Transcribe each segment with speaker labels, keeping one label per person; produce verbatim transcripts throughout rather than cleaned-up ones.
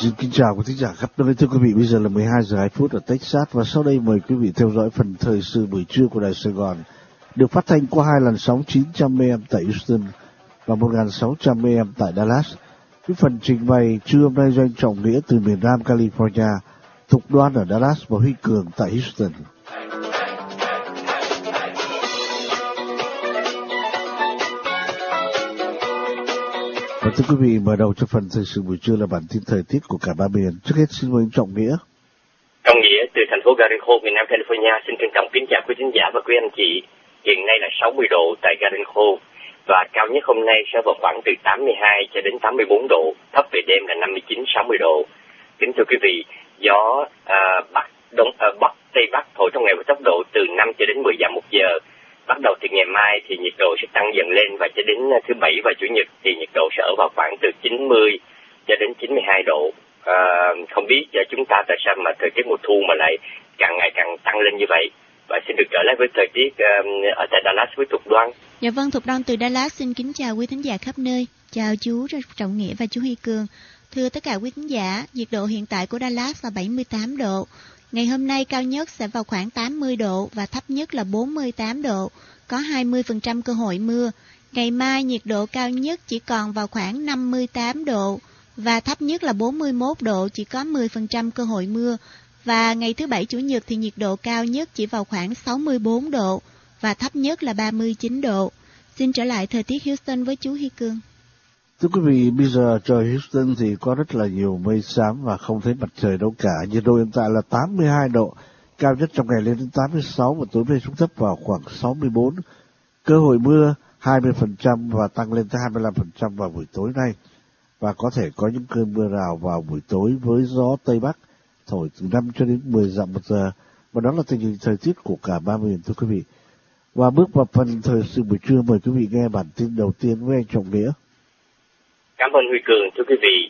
Speaker 1: Xin kính chào quý thính giả khắp nơi. Thưa quý vị, bây giờ là mười hai giờ hai phút ở Texas và sau đây mời quý vị theo dõi phần thời sự buổi trưa của Đài Sài Gòn, được phát thanh qua hai làn sóng chín trăm A M tại Houston và một nghìn sáu trăm A M tại Dallas. Cái phần trình bày trưa hôm nay do anh Trọng Nghĩa từ miền Nam California, Thục Đoan ở Dallas và Huy Cường tại Houston. Và thưa quý vị, mở đầu cho phần thời sự buổi trưa là bản tin thời tiết của cả ba miền. Trước hết xin mời anh Trọng Nghĩa.
Speaker 2: Trọng Nghĩa từ thành phố Garden Grove, miền Nam California xin trân trọng kính chào quý khán giả và quý anh chị. Hiện nay là sáu mươi độ tại Garden Grove và cao nhất hôm nay sẽ vào khoảng từ tám mươi hai cho đến tám mươi bốn độ, thấp về đêm là năm mươi chín sáu mươi độ. Kính thưa quý vị, gió à, bắc đông à, bắc tây bắc thổi trong ngày với tốc độ từ năm cho đến mười dặm một giờ. Bắt đầu từ ngày mai thì nhiệt độ sẽ tăng dần lên và cho đến thứ bảy và chủ nhật thì nhiệt độ sẽ ở vào khoảng từ chín mươi cho đến chín mươi hai độ. À, không biết chúng ta tại sao mà thời tiết mùa thu mà lại càng ngày càng tăng lên như vậy. Và xin được trở lại với thời tiết um, ở tại Dallas với Thục Đoan.
Speaker 3: Dạ vâng, Thục Đoan từ Dallas xin kính chào quý thính giả khắp nơi. Chào chú Trọng Nghĩa và chú Huy Cường. Thưa tất cả quý thính giả, nhiệt độ hiện tại của Dallas là bảy mươi tám độ. Ngày hôm nay cao nhất sẽ vào khoảng tám mươi độ và thấp nhất là bốn mươi tám độ, có hai mươi phần trăm cơ hội mưa. Ngày mai nhiệt độ cao nhất chỉ còn vào khoảng năm mươi tám độ và thấp nhất là bốn mươi mốt độ, chỉ có mười phần trăm cơ hội mưa. Và ngày thứ bảy chủ nhật thì nhiệt độ cao nhất chỉ vào khoảng sáu mươi bốn độ và thấp nhất là ba mươi chín độ. Xin trở lại thời tiết Houston với chú Huy Cường.
Speaker 1: Thưa quý vị, bây giờ trời Houston thì có rất là nhiều mây xám và không thấy mặt trời đâu cả. Nhiệt độ hiện tại là tám mươi hai độ, cao nhất trong ngày lên đến tám mươi sáu và tối nay xuống thấp vào khoảng sáu mươi bốn. Cơ hội mưa hai mươi phần trăm và tăng lên tới hai mươi lăm phần trăm vào buổi tối nay. Và có thể có những cơn mưa rào vào buổi tối với gió Tây Bắc thổi từ năm cho đến mười dặm một giờ. Và đó là tình hình thời tiết của cả ba miền, thưa quý vị. Và bước vào phần thời sự buổi trưa, mời quý vị nghe bản tin đầu tiên với anh Trọng Nghĩa.
Speaker 2: Cảm ơn Huy Cường. Thưa quý vị,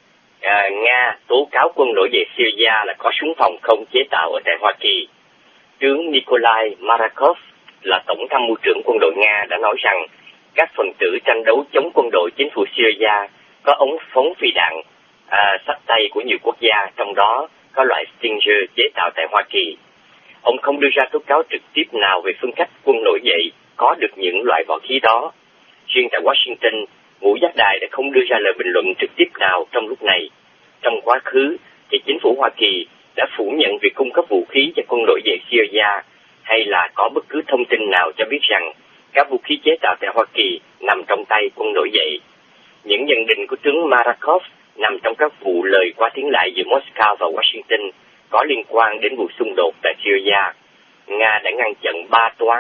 Speaker 2: à, Nga tố cáo quân nổi dậy Syria là có súng phòng không chế tạo ở tại Hoa Kỳ. Tướng Nikolai Marakov là tổng tham mưu trưởng quân đội Nga đã nói rằng các phần tử tranh đấu chống quân đội chính phủ Syria có ống phóng phi đạn à, sách tay của nhiều quốc gia, trong đó có loại Stinger chế tạo tại Hoa Kỳ. Ông không đưa ra tố cáo trực tiếp nào về phương cách quân nổi dậy có được những loại võ khí đó. Riêng tại Washington, ngũ giác đài đã không đưa ra lời bình luận trực tiếp nào trong lúc này. Trong quá khứ, thì chính phủ Hoa Kỳ đã phủ nhận việc cung cấp vũ khí cho quân nổi dậy Syria, hay là có bất cứ thông tin nào cho biết rằng các vũ khí chế tạo tại Hoa Kỳ nằm trong tay quân nổi dậy. Những nhận định của tướng Marakov nằm trong các vụ lời qua tiếng lại giữa Moscow và Washington có liên quan đến vụ xung đột tại Syria. Nga đã ngăn chặn ba toán,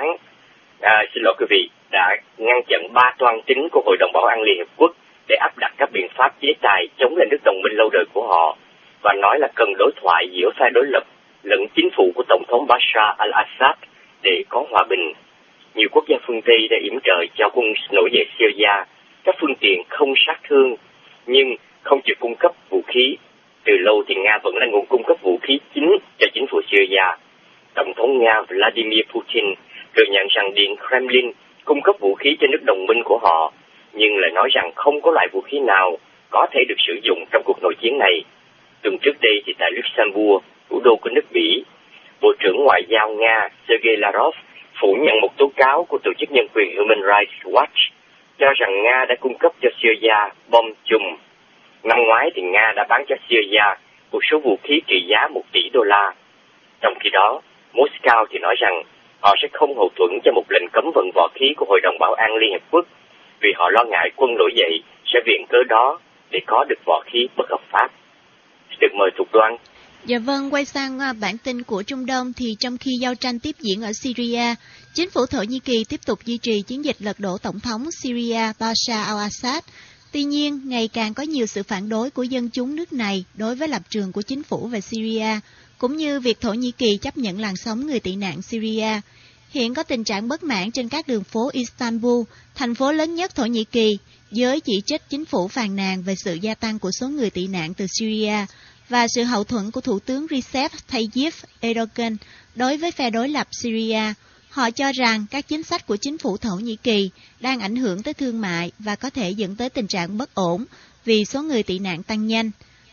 Speaker 2: à, xin lỗi quý vị, đã ngăn chặn ba toan chính của Hội đồng Bảo an Liên Hợp Quốc để áp đặt các biện pháp chế tài chống lại nước đồng minh lâu đời của họ và nói là cần đối thoại giữa phe đối lập lẫn chính phủ của Tổng thống Bashar al-Assad để có hòa bình. Nhiều quốc gia phương Tây đã yểm trợ cho quân nổi dậy Syria các phương tiện không sát thương nhưng không chịu cung cấp vũ khí. Từ lâu thì Nga vẫn là nguồn cung cấp vũ khí chính cho chính phủ Syria. Tổng thống Nga Vladimir Putin thừa nhận rằng Điện Kremlin cung cấp vũ khí cho nước đồng minh của họ, nhưng lại nói rằng không có loại vũ khí nào có thể được sử dụng trong cuộc nội chiến này. Tuần trước đây thì tại Luxembourg, thủ đô của nước Bỉ, Bộ trưởng Ngoại giao Nga Sergei Lavrov phủ nhận một tố cáo của tổ chức nhân quyền Human Rights Watch cho rằng Nga đã cung cấp cho Syria bom chùm. Năm ngoái thì Nga đã bán cho Syria một số vũ khí trị giá một tỷ đô la. Trong khi đó, Moscow thì nói rằng họ sẽ không hậu thuẫn cho một lệnh cấm vận võ khí của Hội đồng Bảo an Liên Hợp Quốc vì họ lo ngại quân nổi dậy sẽ viện cớ đó để có được võ khí bất hợp pháp. Được mời Thục Đoan.
Speaker 3: Dạ vâng, quay sang bản tin của Trung Đông thì trong khi giao tranh tiếp diễn ở Syria, chính phủ Thổ Nhĩ Kỳ tiếp tục duy trì chiến dịch lật đổ Tổng thống Syria Bashar al-Assad. Tuy nhiên, ngày càng có nhiều sự phản đối của dân chúng nước này đối với lập trường của chính phủ về Syria, cũng như việc Thổ Nhĩ Kỳ chấp nhận làn sóng người tị nạn Syria. Hiện có tình trạng bất mãn trên các đường phố Istanbul, thành phố lớn nhất Thổ Nhĩ Kỳ, với chỉ trích chính phủ phàn nàn về sự gia tăng của số người tị nạn từ Syria và sự hậu thuẫn của Thủ tướng Recep Tayyip Erdogan đối với phe đối lập Syria. Họ cho rằng các chính sách của chính phủ Thổ Nhĩ Kỳ đang ảnh hưởng tới thương mại và có thể dẫn tới tình trạng bất ổn vì số người tị nạn tăng nhanh.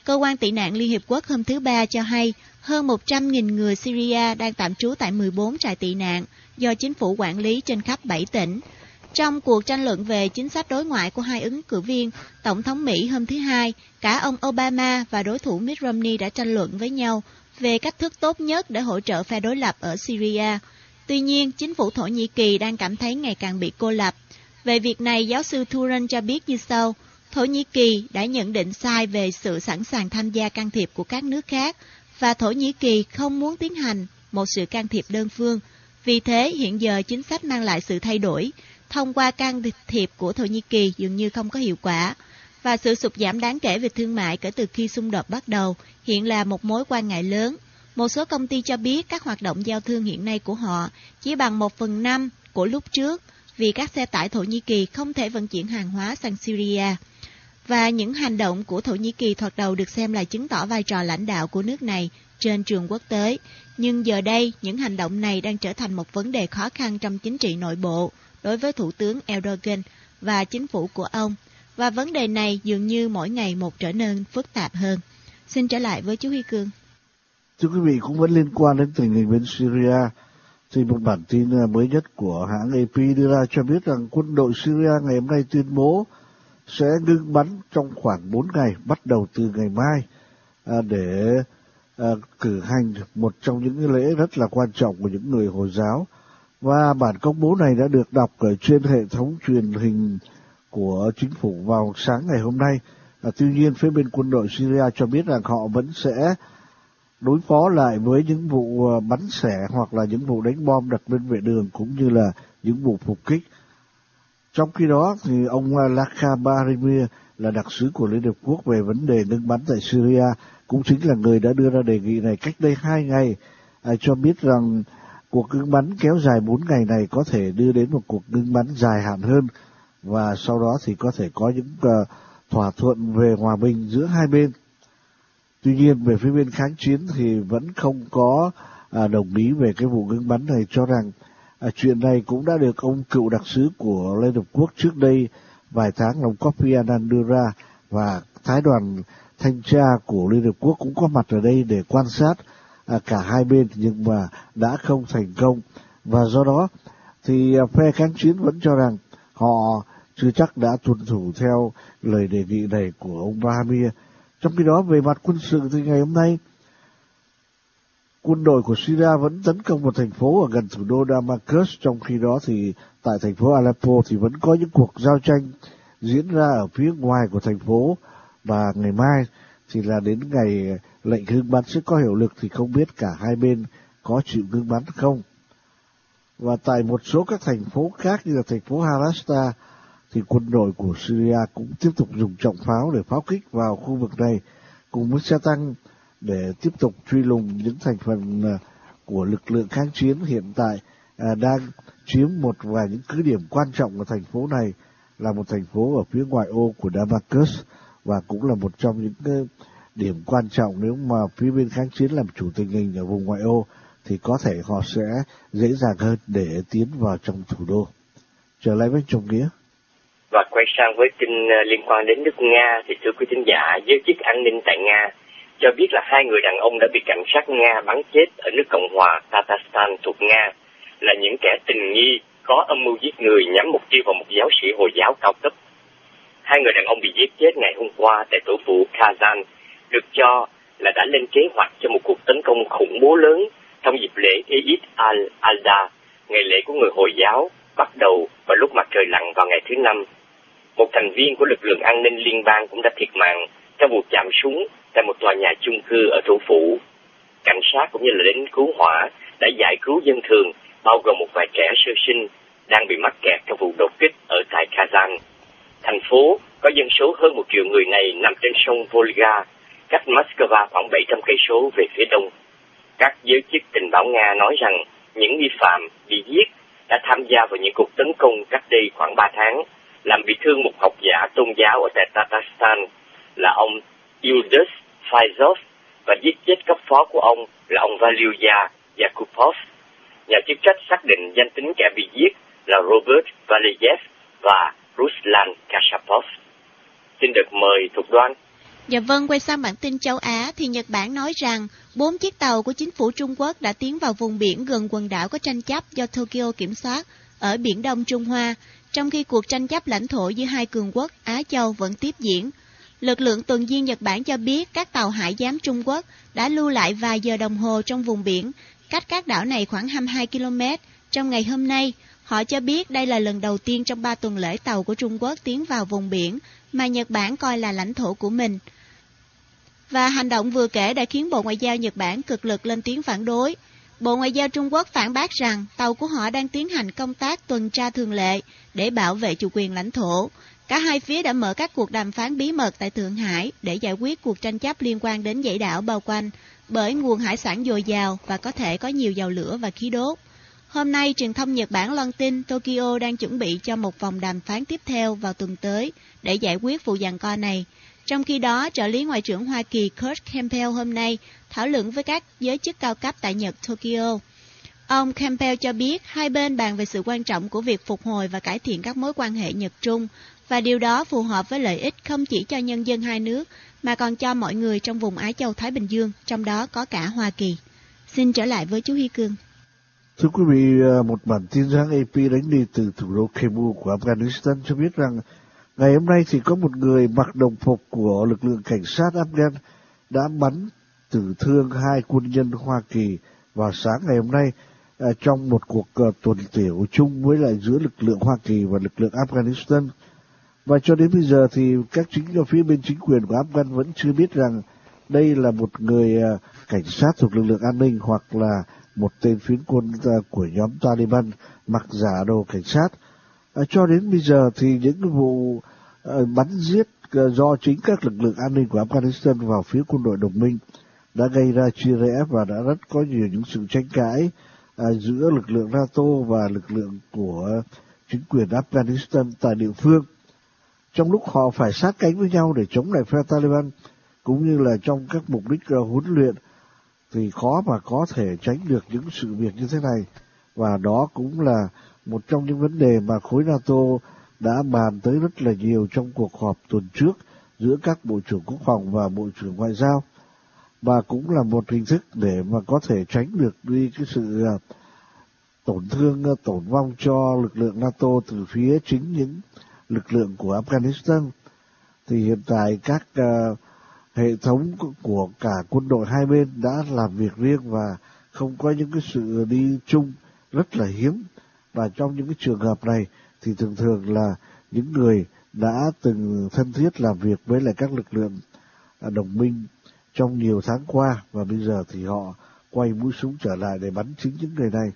Speaker 3: Cơ quan tị nạn Liên Hiệp Quốc hôm thứ Ba cho hay hơn một trăm nghìn người Syria đang tạm trú tại mười bốn trại tị nạn do chính phủ quản lý trên khắp bảy tỉnh. Trong cuộc tranh luận về chính sách đối ngoại của hai ứng cử viên, Tổng thống Mỹ hôm thứ Hai, cả ông Obama và đối thủ Mitt Romney đã tranh luận với nhau về cách thức tốt nhất để hỗ trợ phe đối lập ở Syria. Tuy nhiên, chính phủ Thổ Nhĩ Kỳ đang cảm thấy ngày càng bị cô lập. Về việc này, giáo sư Turan cho biết như sau: Thổ Nhĩ Kỳ đã nhận định sai về sự sẵn sàng tham gia can thiệp của các nước khác, và Thổ Nhĩ Kỳ không muốn tiến hành một sự can thiệp đơn phương. Vì thế, hiện giờ chính sách mang lại sự thay đổi. Thông qua can thiệp của Thổ Nhĩ Kỳ dường như không có hiệu quả, và sự sụt giảm đáng kể về thương mại kể từ khi xung đột bắt đầu hiện là một mối quan ngại lớn. Một số công ty cho biết các hoạt động giao thương hiện nay của họ chỉ bằng một phần năm của lúc trước, vì các xe tải Thổ Nhĩ Kỳ không thể vận chuyển hàng hóa sang Syria. Và những hành động của Thổ Nhĩ Kỳ thoạt đầu được xem là chứng tỏ vai trò lãnh đạo của nước này trên trường quốc tế. Nhưng giờ đây, những hành động này đang trở thành một vấn đề khó khăn trong chính trị nội bộ đối với Thủ tướng Erdogan và chính phủ của ông. Và vấn đề này dường như mỗi ngày một trở nên phức tạp hơn. Xin trở lại với chú Huy Cương.
Speaker 1: Thưa quý vị, cũng vẫn liên quan đến tình hình bên Syria, thì một bản tin mới nhất của hãng a pê đưa ra cho biết rằng quân đội Syria ngày hôm nay tuyên bố sẽ ngưng bắn trong khoảng bốn ngày, bắt đầu từ ngày mai, để cử hành một trong những lễ rất là quan trọng của những người Hồi giáo. Và bản công bố này đã được đọc ở trên hệ thống truyền hình của chính phủ vào sáng ngày hôm nay. À, tuy nhiên, phía bên quân đội Syria cho biết rằng họ vẫn sẽ đối phó lại với những vụ bắn xẻ hoặc là những vụ đánh bom đặt bên vệ đường, cũng như là những vụ phục kích. Trong khi đó, thì ông Lakha Barimir là đặc sứ của Liên Hợp Quốc về vấn đề ngưng bắn tại Syria, cũng chính là người đã đưa ra đề nghị này cách đây hai ngày, à, cho biết rằng cuộc ngưng bắn kéo dài bốn ngày này có thể đưa đến một cuộc ngưng bắn dài hạn hơn, và sau đó thì có thể có những uh, thỏa thuận về hòa bình giữa hai bên. Tuy nhiên, về phía bên kháng chiến thì vẫn không có uh, đồng ý về cái vụ ngưng bắn này, cho rằng uh, chuyện này cũng đã được ông cựu đặc sứ của Liên Hợp Quốc trước đây vài tháng là ông Kofi Annan đưa ra, và Phái đoàn thanh tra của Liên Hợp Quốc cũng có mặt ở đây để quan sát À, cả hai bên, nhưng mà đã không thành công. Và do đó thì à, phe kháng chiến vẫn cho rằng họ chưa chắc đã tuân thủ theo lời đề nghị này của ông Bahamir. Trong khi đó, về mặt quân sự thì ngày hôm nay quân đội của Syria vẫn tấn công một thành phố ở gần thủ đô Damascus. Trong khi đó thì tại thành phố Aleppo thì vẫn có những cuộc giao tranh diễn ra ở phía ngoài của thành phố, và ngày mai thì là đến ngày lệnh ngưng bắn sẽ có hiệu lực, thì không biết cả hai bên có chịu ngưng bắn không. Và tại một số các thành phố khác như là thành phố Harasta thì quân đội của Syria cũng tiếp tục dùng trọng pháo để pháo kích vào khu vực này cùng với xe tăng để tiếp tục truy lùng những thành phần của lực lượng kháng chiến hiện tại à, đang chiếm một vài những cứ điểm quan trọng của thành phố này, là một thành phố ở phía ngoại ô của Damascus, và cũng là một trong những cái điểm quan trọng nếu mà phía bên kháng chiến làm chủ tình hình ở vùng ngoại ô, thì có thể họ sẽ dễ dàng hơn để tiến vào trong thủ đô. Trở lại với Trọng Nghĩa.
Speaker 2: Và quay sang với tin liên quan đến nước Nga, thì thưa quý thính giả, giới chức an ninh tại Nga cho biết là hai người đàn ông đã bị cảnh sát Nga bắn chết ở nước Cộng hòa Tatarstan thuộc Nga, là những kẻ tình nghi có âm mưu giết người nhắm mục tiêu vào một giáo sĩ Hồi giáo cao cấp. Hai người đàn ông bị giết chết ngày hôm qua tại thủ phủ Kazan được cho là đã lên kế hoạch cho một cuộc tấn công khủng bố lớn trong dịp lễ Eid al-Adha, ngày lễ của người Hồi giáo, bắt đầu vào lúc mặt trời lặn vào ngày thứ Năm. Một thành viên của lực lượng an ninh liên bang cũng đã thiệt mạng trong vụ chạm súng tại một tòa nhà chung cư ở thủ phủ. Cảnh sát cũng như là lính cứu hỏa đã giải cứu dân thường, bao gồm một vài trẻ sơ sinh đang bị mắc kẹt trong vụ đột kích ở tại Kazan. Thành phố có dân số hơn một triệu người này nằm trên sông Volga, cách Moscow khoảng bảy trăm cây số về phía đông. Các giới chức tình báo Nga nói rằng những nghi phạm bị giết đã tham gia vào những cuộc tấn công cách đây khoảng ba tháng, làm bị thương một học giả tôn giáo ở tại Tatarstan là ông Yuldus Faizov, và giết chết cấp phó của ông là ông Valyuya Yakupov. Nhà chức trách xác định danh tính kẻ bị giết là Robert Valeyev và Ruslan Kashapov. Xin được mời Thục Đoan.
Speaker 3: Dạ vâng, quay sang bản tin châu Á thì Nhật Bản nói rằng bốn chiếc tàu của chính phủ Trung Quốc đã tiến vào vùng biển gần quần đảo có tranh chấp do Tokyo kiểm soát ở Biển Đông Trung Hoa, trong khi cuộc tranh chấp lãnh thổ giữa hai cường quốc Á Châu vẫn tiếp diễn. Lực lượng tuần duyên Nhật Bản cho biết các tàu hải giám Trung Quốc đã lưu lại vài giờ đồng hồ trong vùng biển, cách các đảo này khoảng hai mươi hai ki lô mét trong ngày hôm nay. Họ cho biết đây là lần đầu tiên trong ba tuần lễ tàu của Trung Quốc tiến vào vùng biển mà Nhật Bản coi là lãnh thổ của mình. Và hành động vừa kể đã khiến Bộ Ngoại giao Nhật Bản cực lực lên tiếng phản đối. Bộ Ngoại giao Trung Quốc phản bác rằng tàu của họ đang tiến hành công tác tuần tra thường lệ để bảo vệ chủ quyền lãnh thổ. Cả hai phía đã mở các cuộc đàm phán bí mật tại Thượng Hải để giải quyết cuộc tranh chấp liên quan đến dãy đảo bao quanh bởi nguồn hải sản dồi dào và có thể có nhiều dầu lửa và khí đốt. Hôm nay, truyền thông Nhật Bản loan tin Tokyo đang chuẩn bị cho một vòng đàm phán tiếp theo vào tuần tới để giải quyết vụ giằng co này. Trong khi đó, trợ lý Ngoại trưởng Hoa Kỳ Kurt Campbell hôm nay thảo luận với các giới chức cao cấp tại Nhật Tokyo. Ông Campbell cho biết hai bên bàn về sự quan trọng của việc phục hồi và cải thiện các mối quan hệ Nhật-Trung, và điều đó phù hợp với lợi ích không chỉ cho nhân dân hai nước, mà còn cho mọi người trong vùng Á Châu Thái Bình Dương, trong đó có cả Hoa Kỳ. Xin trở lại với chú Huy Cương.
Speaker 1: Thưa quý vị, một bản tin hãng a pê đánh đi từ thủ đô Kabul của Afghanistan cho biết rằng ngày hôm nay thì có một người mặc đồng phục của lực lượng cảnh sát Afghan đã bắn tử thương hai quân nhân Hoa Kỳ vào sáng ngày hôm nay à, trong một cuộc uh, tuần tiểu chung với lại giữa lực lượng Hoa Kỳ và lực lượng Afghanistan. Và cho đến bây giờ thì các chính ở phía bên chính quyền của Afghan vẫn chưa biết rằng đây là một người uh, cảnh sát thuộc lực lượng an ninh hoặc là một tên phiến quân uh, của nhóm Taliban mặc giả đồ cảnh sát. À, cho đến bây giờ thì những vụ uh, bắn giết uh, do chính các lực lượng an ninh của Afghanistan vào phía quân đội đồng minh đã gây ra chia rẽ và đã rất có nhiều những sự tranh cãi uh, giữa lực lượng NATO và lực lượng của chính quyền Afghanistan tại địa phương. Trong lúc họ phải sát cánh với nhau để chống lại phe Taliban, cũng như là trong các mục đích uh, huấn luyện, thì khó mà có thể tránh được những sự việc như thế này. Và đó cũng là một trong những vấn đề mà khối NATO đã bàn tới rất là nhiều trong cuộc họp tuần trước giữa các bộ trưởng quốc phòng và bộ trưởng ngoại giao, và cũng là một hình thức để mà có thể tránh được đi cái sự uh, tổn thương, uh, tổn vong cho lực lượng NATO từ phía chính những lực lượng của Afghanistan. Thì hiện tại các uh, hệ thống của cả quân đội hai bên đã làm việc riêng và không có những cái sự đi chung rất là hiếm. Và trong những cái trường hợp này thì thường thường là những người đã từng thân thiết làm việc với lại các lực lượng đồng minh trong nhiều tháng qua, và bây giờ thì họ quay mũi súng trở lại để bắn chính những người này.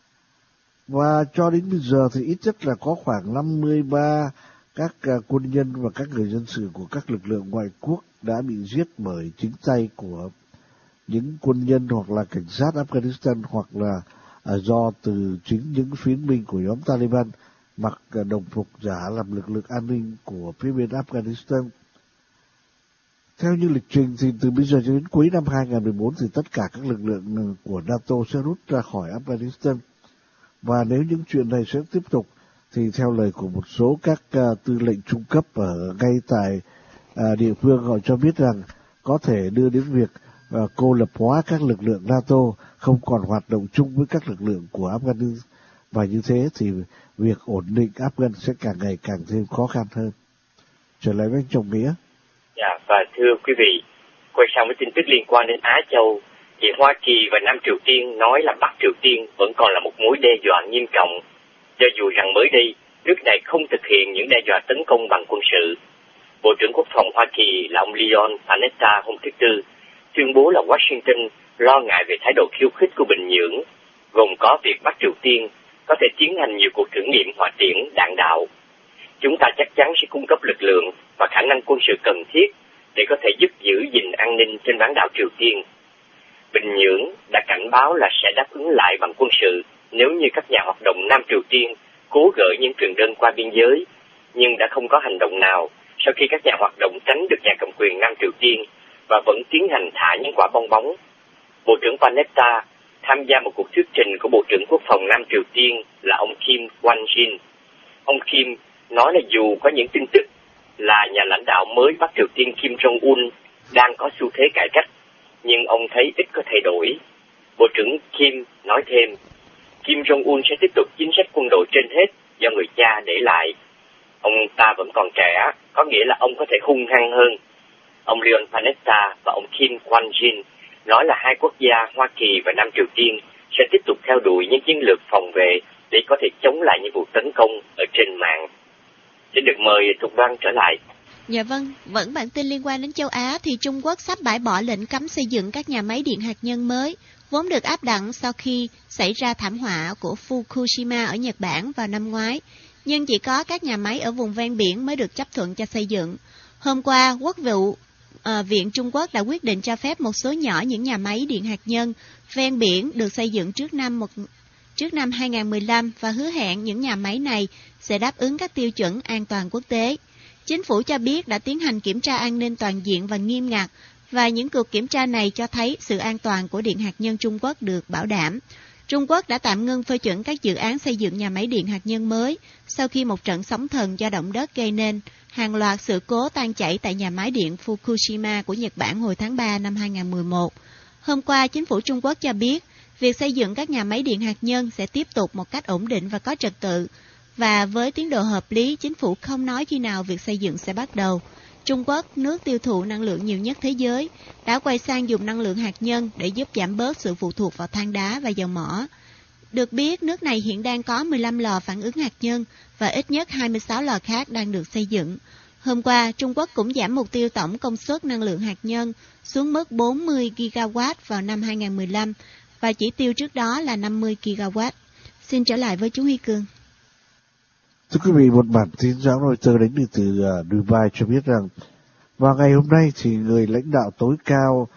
Speaker 1: Và cho đến bây giờ thì ít nhất là có khoảng năm mươi ba các quân nhân và các người dân sự của các lực lượng ngoại quốc đã bị giết bởi chính tay của những quân nhân hoặc là cảnh sát Afghanistan, hoặc là à, do từ chính những phiến binh của nhóm Taliban mặc à, đồng phục giả làm lực lượng an ninh của phía bên Afghanistan. Theo như lịch trình thì từ bây giờ cho đến cuối năm hai không một bốn thì tất cả các lực lượng của NATO sẽ rút ra khỏi Afghanistan. Và nếu những chuyện này sẽ tiếp tục thì theo lời của một số các uh, tư lệnh trung cấp ở ngay tại uh, địa phương, họ cho biết rằng có thể đưa đến việc uh, cô lập hóa các lực lượng NATO, không còn hoạt động chung với các lực lượng của Afghanistan, và như thế thì việc ổn định Afghan sẽ càng ngày càng thêm khó khăn hơn. Trở lại với anh Trọng Nghĩa.
Speaker 2: Dạ, và thưa quý vị, quay sang với tin tức liên quan đến Á Châu, thì Hoa Kỳ và Nam Triều Tiên nói là Bắc Triều Tiên vẫn còn là một mối đe dọa nghiêm trọng, cho dù rằng mới đây nước này không thực hiện những đe dọa tấn công bằng quân sự. Bộ trưởng Quốc phòng Hoa Kỳ là ông Leon Panetta hôm thứ Tư tuyên bố là Washington lo ngại về thái độ khiêu khích của Bình Nhưỡng, gồm có việc Bắc Triều Tiên có thể tiến hành nhiều cuộc thử nghiệm hỏa tiễn đạn đạo. Chúng ta chắc chắn sẽ cung cấp lực lượng và khả năng quân sự cần thiết để có thể giúp giữ gìn an ninh trên bán đảo Triều Tiên. Bình Nhưỡng đã cảnh báo là sẽ đáp ứng lại bằng quân sự nếu như các nhà hoạt động Nam Triều Tiên cố gửi những truyền đơn qua biên giới, nhưng đã không có hành động nào sau khi các nhà hoạt động tránh được nhà cầm quyền Nam Triều Tiên và vẫn tiến hành thả những quả bong bóng. Bộ trưởng Panetta tham gia một cuộc thuyết trình của Bộ trưởng Quốc phòng Nam Triều Tiên là ông Kim Won-jin. Ông Kim nói là dù có những tin tức là nhà lãnh đạo mới Bắc Triều Tiên Kim Jong-un đang có xu thế cải cách, nhưng ông thấy ít có thay đổi. Bộ trưởng Kim nói thêm, Kim Jong-un sẽ tiếp tục chính sách quân đội trên hết do người cha để lại. Ông ta vẫn còn trẻ, có nghĩa là ông có thể hung hăng hơn. Ông Leon Panetta và ông Kim Kwon-jin nói là hai quốc gia Hoa Kỳ và Nam Triều Tiên sẽ tiếp tục theo đuổi những chiến lược phòng vệ để có thể chống lại những vụ tấn công ở trên mạng. Xin được mời Thục Đoan trở lại.
Speaker 3: Dạ vâng, vẫn bản tin liên quan đến châu Á thì Trung Quốc sắp bãi bỏ lệnh cấm xây dựng các nhà máy điện hạt nhân mới, vốn được áp đặt sau khi xảy ra thảm họa của Fukushima ở Nhật Bản vào năm ngoái. Nhưng chỉ có các nhà máy ở vùng ven biển mới được chấp thuận cho xây dựng. Hôm qua, Quốc vụ à, Viện Trung Quốc đã quyết định cho phép một số nhỏ những nhà máy điện hạt nhân ven biển được xây dựng trước năm một trước năm hai không một lăm và hứa hẹn những nhà máy này sẽ đáp ứng các tiêu chuẩn an toàn quốc tế. Chính phủ cho biết đã tiến hành kiểm tra an ninh toàn diện và nghiêm ngặt, và những cuộc kiểm tra này cho thấy sự an toàn của điện hạt nhân Trung Quốc được bảo đảm. Trung Quốc đã tạm ngưng phê chuẩn các dự án xây dựng nhà máy điện hạt nhân mới sau khi một trận sóng thần do động đất gây nên hàng loạt sự cố tan chảy tại nhà máy điện Fukushima của Nhật Bản hồi tháng ba năm hai không một một. Hôm qua, chính phủ Trung Quốc cho biết việc xây dựng các nhà máy điện hạt nhân sẽ tiếp tục một cách ổn định và có trật tự, và với tiến độ hợp lý, chính phủ không nói khi nào việc xây dựng sẽ bắt đầu. Trung Quốc, nước tiêu thụ năng lượng nhiều nhất thế giới, đã quay sang dùng năng lượng hạt nhân để giúp giảm bớt sự phụ thuộc vào than đá và dầu mỏ. Được biết, nước này hiện đang có mười lăm lò phản ứng hạt nhân và ít nhất hai mươi sáu lò khác đang được xây dựng. Hôm qua, Trung Quốc cũng giảm mục tiêu tổng công suất năng lượng hạt nhân xuống mức bốn mươi gigawatt vào năm hai không một lăm, và chỉ tiêu trước đó là năm mươi gigawatt. Xin trở lại với chú Huy Cường.
Speaker 1: Thưa quý vị, một bản tin giáo Reuters đến từ Dubai cho biết rằng vào ngày hôm nay thì người lãnh đạo tối cao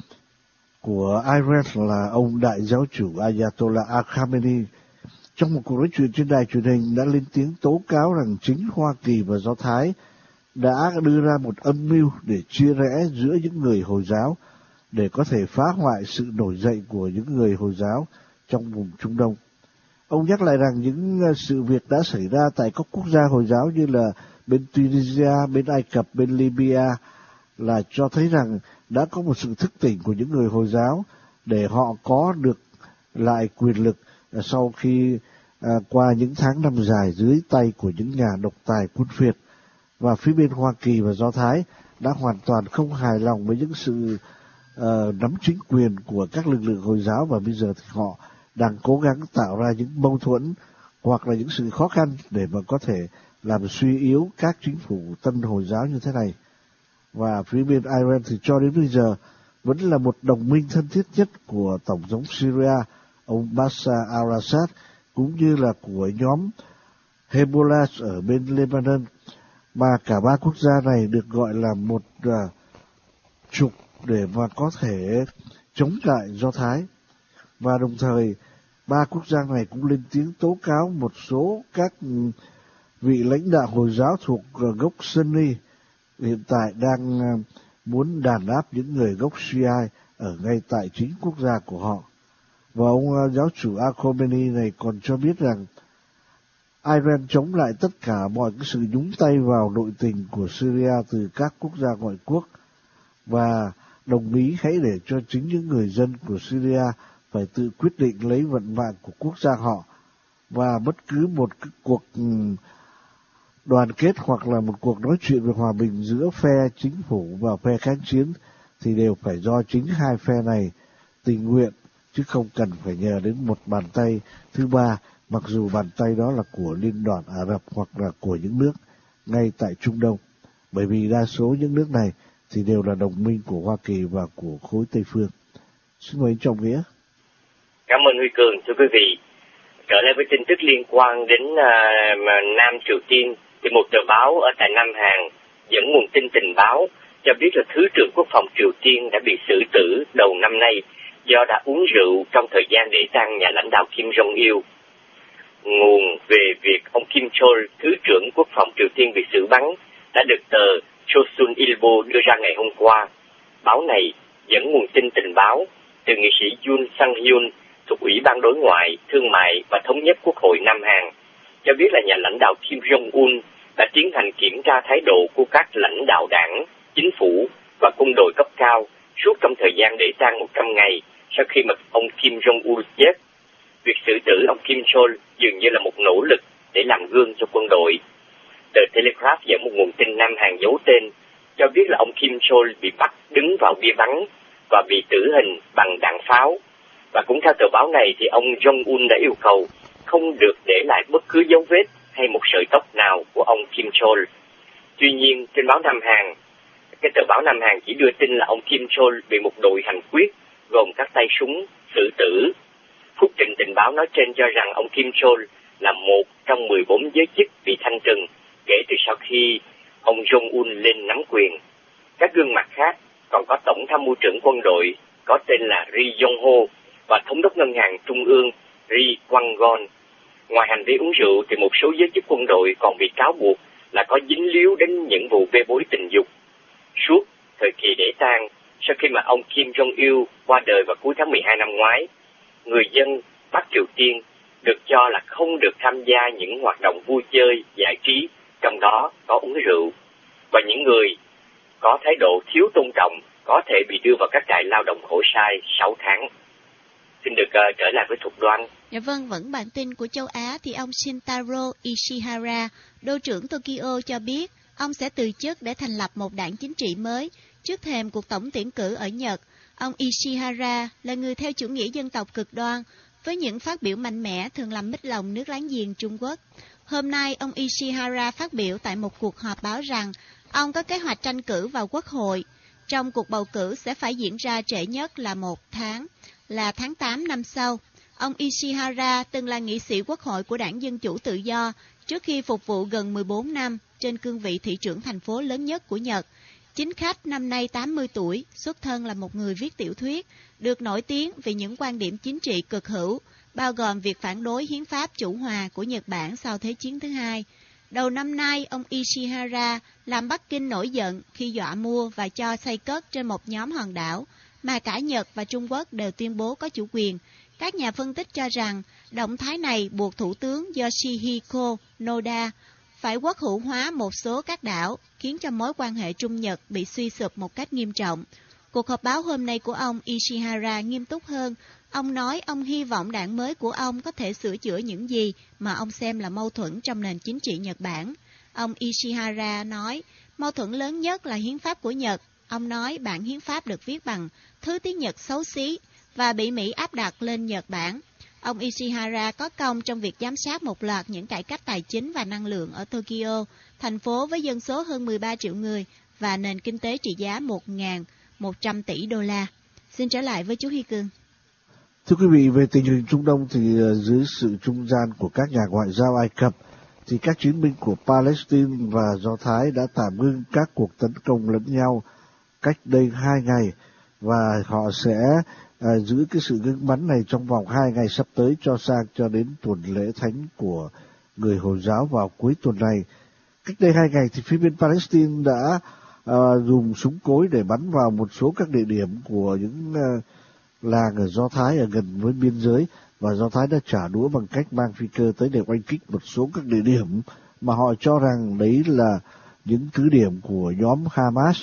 Speaker 1: của Iran là ông đại giáo chủ Ayatollah Ali Khamenei trong một cuộc nói chuyện trên đài truyền hình đã lên tiếng tố cáo rằng chính Hoa Kỳ và Do Thái đã đưa ra một âm mưu để chia rẽ giữa những người Hồi giáo để có thể phá hoại sự nổi dậy của những người Hồi giáo trong vùng Trung Đông. Ông nhắc lại rằng những sự việc đã xảy ra tại các quốc gia Hồi giáo như là bên Tunisia, bên Ai Cập, bên Libya là cho thấy rằng đã có một sự thức tỉnh của những người Hồi giáo để họ có được lại quyền lực sau khi à, qua những tháng năm dài dưới tay của những nhà độc tài quân phiệt. Và phía bên Hoa Kỳ và Do Thái đã hoàn toàn không hài lòng với những sự uh, nắm chính quyền của các lực lượng Hồi giáo, và bây giờ thì họ đang cố gắng tạo ra những mâu thuẫn hoặc là những sự khó khăn để mà có thể làm suy yếu các chính phủ tân Hồi giáo như thế này. Và phía bên Iran thì cho đến bây giờ vẫn là một đồng minh thân thiết nhất của Tổng thống Syria, ông Bashar al-Assad, cũng như là của nhóm Hezbollah ở bên Lebanon, mà cả ba quốc gia này được gọi là một uh, trục để mà có thể chống lại Do Thái. Và đồng thời ba quốc gia này cũng lên tiếng tố cáo một số các vị lãnh đạo Hồi giáo thuộc uh, gốc Sunni hiện tại đang uh, muốn đàn áp những người gốc Shia ở ngay tại chính quốc gia của họ. Và ông uh, giáo chủ Ali Khamenei này còn cho biết rằng Iran chống lại tất cả mọi cái sự nhúng tay vào nội tình của Syria từ các quốc gia ngoại quốc, và đồng ý hãy để cho chính những người dân của Syria phải tự quyết định lấy vận mạng của quốc gia họ, và bất cứ một cái cuộc đoàn kết hoặc là một cuộc nói chuyện về hòa bình giữa phe chính phủ và phe kháng chiến thì đều phải do chính hai phe này tình nguyện, chứ không cần phải nhờ đến một bàn tay thứ ba, mặc dù bàn tay đó là của Liên đoàn Ả Rập hoặc là của những nước ngay tại Trung Đông, bởi vì đa số những nước này thì đều là đồng minh của Hoa Kỳ và của khối Tây Phương. Xin mời anh Trọng Nghĩa.
Speaker 2: Cảm ơn Huy Cường. Thưa quý vị, trở lại với tin tức liên quan đến uh, Nam Triều Tiên, thì một tờ báo ở tại Nam Hàn dẫn nguồn tin tình báo cho biết là Thứ trưởng Quốc phòng Triều Tiên đã bị xử tử đầu năm nay do đã uống rượu trong thời gian để tang nhà lãnh đạo Kim Jong-il. Nguồn về việc ông Kim Chol, Thứ trưởng Quốc phòng Triều Tiên bị xử bắn, đã được tờ Chosun Ilbo đưa ra ngày hôm qua. Báo này dẫn nguồn tin tình báo từ nghị sĩ Yoon Sang-hyun thuộc Ủy ban Đối ngoại, Thương mại và Thống nhất Quốc hội Nam Hàn, cho biết là nhà lãnh đạo Kim Jong-un đã tiến hành kiểm tra thái độ của các lãnh đạo đảng, chính phủ và quân đội cấp cao suốt trong thời gian để tang một trăm ngày sau khi mà ông Kim Jong-un chết. Việc xử tử ông Kim Chol dường như là một nỗ lực để làm gương cho quân đội. The Telegraph dẫn một nguồn tin Nam Hàn giấu tên cho biết là ông Kim Chol bị bắt đứng vào bia bắn và bị tử hình bằng đạn pháo. Và cũng theo tờ báo này thì ông Jong-un đã yêu cầu không được để lại bất cứ dấu vết hay một sợi tóc nào của ông Kim Chol. Tuy nhiên, trên báo Nam Hàn, cái tờ báo Nam Hàn chỉ đưa tin là ông Kim Chol bị một đội hành quyết gồm các tay súng xử tử. Phúc trình tình báo nói trên cho rằng ông Kim Chol là một trong mười bốn giới chức bị thanh trừng kể từ sau khi ông Jong-un lên nắm quyền. Các gương mặt khác còn có Tổng tham mưu trưởng quân đội có tên là Ri Yong-ho và Thống đốc Ngân hàng Trung ương Ri Kwang-gon. Ngoài hành vi uống rượu thì một số giới chức quân đội còn bị cáo buộc là có dính líu đến những vụ bê bối tình dục. Suốt thời kỳ để tang, sau khi mà ông Kim Jong-il qua đời vào cuối tháng mười hai năm ngoái, người dân Bắc Triều Tiên được cho là không được tham gia những hoạt động vui chơi, giải trí, trong đó có uống rượu. Và những người có thái độ thiếu tôn trọng có thể bị đưa vào các trại lao động khổ sai sáu tháng. Xin được uh, trở lại với Thục Đoan.
Speaker 3: Dạ vâng, vẫn bản tin của châu Á thì ông Shintaro Ishihara, đô trưởng Tokyo cho biết ông sẽ từ chức để thành lập một đảng chính trị mới trước thềm cuộc tổng tuyển cử ở Nhật. Ông Ishihara là người theo chủ nghĩa dân tộc cực đoan, với những phát biểu mạnh mẽ thường làm mít lòng nước láng giềng Trung Quốc. Hôm nay, ông Ishihara phát biểu tại một cuộc họp báo rằng ông có kế hoạch tranh cử vào Quốc hội. Trong cuộc bầu cử sẽ phải diễn ra trễ nhất là một tháng, là tháng tám năm sau. Ông Ishihara từng là nghị sĩ Quốc hội của Đảng Dân Chủ Tự Do trước khi phục vụ gần mười bốn năm trên cương vị thị trưởng thành phố lớn nhất của Nhật. Chính khách năm nay tám mươi tuổi, xuất thân là một người viết tiểu thuyết, được nổi tiếng vì những quan điểm chính trị cực hữu, bao gồm việc phản đối hiến pháp chủ hòa của Nhật Bản sau Thế chiến thứ hai. Đầu năm nay, ông Ishihara làm Bắc Kinh nổi giận khi dọa mua và cho xây cất trên một nhóm hòn đảo mà cả Nhật và Trung Quốc đều tuyên bố có chủ quyền. Các nhà phân tích cho rằng động thái này buộc Thủ tướng Yoshihiko Noda phải quốc hữu hóa một số các đảo, khiến cho mối quan hệ Trung Nhật bị suy sụp một cách nghiêm trọng. Cuộc họp báo hôm nay của ông Ishihara nghiêm túc hơn. Ông nói ông hy vọng đảng mới của ông có thể sửa chữa những gì mà ông xem là mâu thuẫn trong nền chính trị Nhật Bản. Ông Ishihara nói, mâu thuẫn lớn nhất là hiến pháp của Nhật. Ông nói bản hiến pháp được viết bằng thứ tiếng Nhật xấu xí và bị Mỹ áp đặt lên Nhật Bản. Ông Ishihara có công trong việc giám sát một loạt những cải cách tài chính và năng lượng ở Tokyo, thành phố với dân số hơn mười ba triệu người và nền kinh tế trị giá một nghìn một trăm tỷ đô la. Xin trở lại với chú Huy Cương.
Speaker 1: Thưa quý vị, về tình hình Trung Đông thì dưới sự trung gian của các nhà ngoại giao Ai Cập, thì các chiến binh của Palestine và Do Thái đã tạm ngưng các cuộc tấn công lẫn nhau cách đây hai ngày, và họ sẽ à, giữ cái sự ngưng bắn này trong vòng hai ngày sắp tới cho sang cho đến tuần lễ thánh của người Hồi giáo vào cuối tuần này. Cách đây hai ngày thì phía bên Palestine đã à, dùng súng cối để bắn vào một số các địa điểm của những à, làng ở Do Thái ở gần với biên giới, và Do Thái đã trả đũa bằng cách mang phi cơ tới để oanh kích một số các địa điểm mà họ cho rằng đấy là những cứ điểm của nhóm Hamas.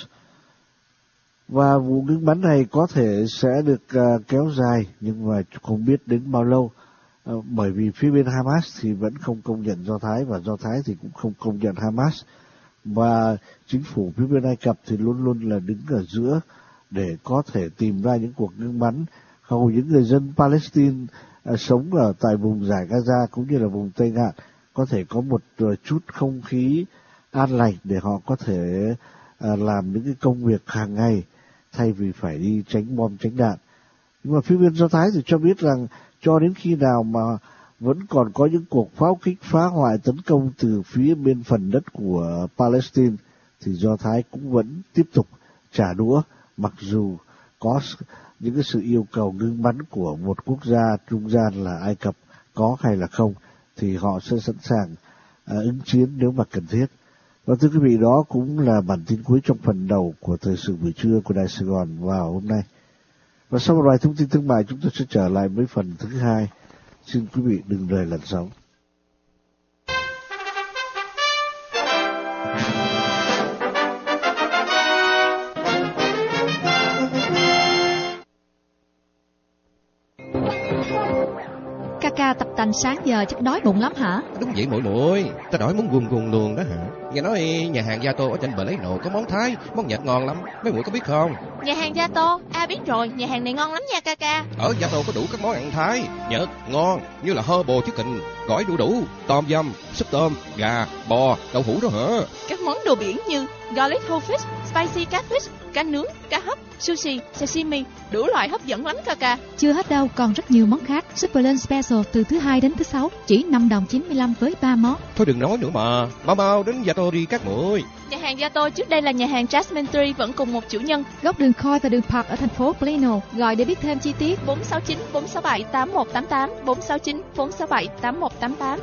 Speaker 1: Và vụ ngưng bắn này có thể sẽ được uh, kéo dài, nhưng mà không biết đến bao lâu, uh, bởi vì phía bên Hamas thì vẫn không công nhận Do Thái, và Do Thái thì cũng không công nhận Hamas. Và chính phủ phía bên Ai Cập thì luôn luôn là đứng ở giữa để có thể tìm ra những cuộc ngưng bắn. Hầu những người dân Palestine uh, sống ở tại vùng Dải Gaza cũng như là vùng Tây Ngạn có thể có một uh, chút không khí an lành để họ có thể uh, làm những cái công việc hàng ngày thay vì phải đi tránh bom tránh đạn. Nhưng mà phía bên Do Thái thì cho biết rằng cho đến khi nào mà vẫn còn có những cuộc pháo kích phá hoại tấn công từ phía bên phần đất của Palestine thì Do Thái cũng vẫn tiếp tục trả đũa, mặc dù có những cái sự yêu cầu ngưng bắn của một quốc gia trung gian là Ai Cập có hay là không, thì họ sẽ sẵn sàng à, ứng chiến nếu mà cần thiết. Và thưa quý vị, đó cũng là bản tin cuối trong phần đầu của thời sự buổi trưa của Đài Sài Gòn vào hôm nay. Và sau một vài thông tin thương mại, chúng tôi sẽ trở lại với phần thứ hai. Xin quý vị đừng rời làn sóng.
Speaker 4: tanh sáng giờ chắc đói bụng lắm hả?
Speaker 5: Đúng vậy muội muội, ta đói muốn gùn gùn luôn đó hả? Nghe nói nhà hàng Yato ở trên bờ lấy nổ có món Thái, món Nhật ngon lắm, mấy muội có biết không?
Speaker 6: Nhà hàng Yato, a biết rồi, nhà hàng này ngon lắm nha ca ca.
Speaker 5: Ở Yato có đủ các món ăn Thái, Nhật ngon như là herbal chicken, gỏi đu đủ, tôm dâm, súp tôm, gà, bò, đậu hũ đó hả?
Speaker 6: Các món đồ biển như garlic whole fish, spicy catfish, cá nướng, cá hấp, sushi, sashimi, đủ loại hấp dẫn lắm ca ca.
Speaker 4: Chưa hết đâu, còn rất nhiều món khác. Super Lunch Special từ thứ hai đến thứ sáu chỉ năm đồng chín mươi lăm với ba món.
Speaker 5: Thôi đừng nói nữa mà, mau mau đến Yato đi các muội.
Speaker 6: Nhà hàng Yato trước đây là nhà hàng Jasmine Tree vẫn cùng một chủ nhân.
Speaker 4: Góc đường Coy và đường Park ở thành phố Plano. Gọi để biết thêm chi tiết.
Speaker 6: bốn sáu chín bốn sáu bảy tám một tám tám, bốn sáu chín bốn sáu bảy tám một tám tám.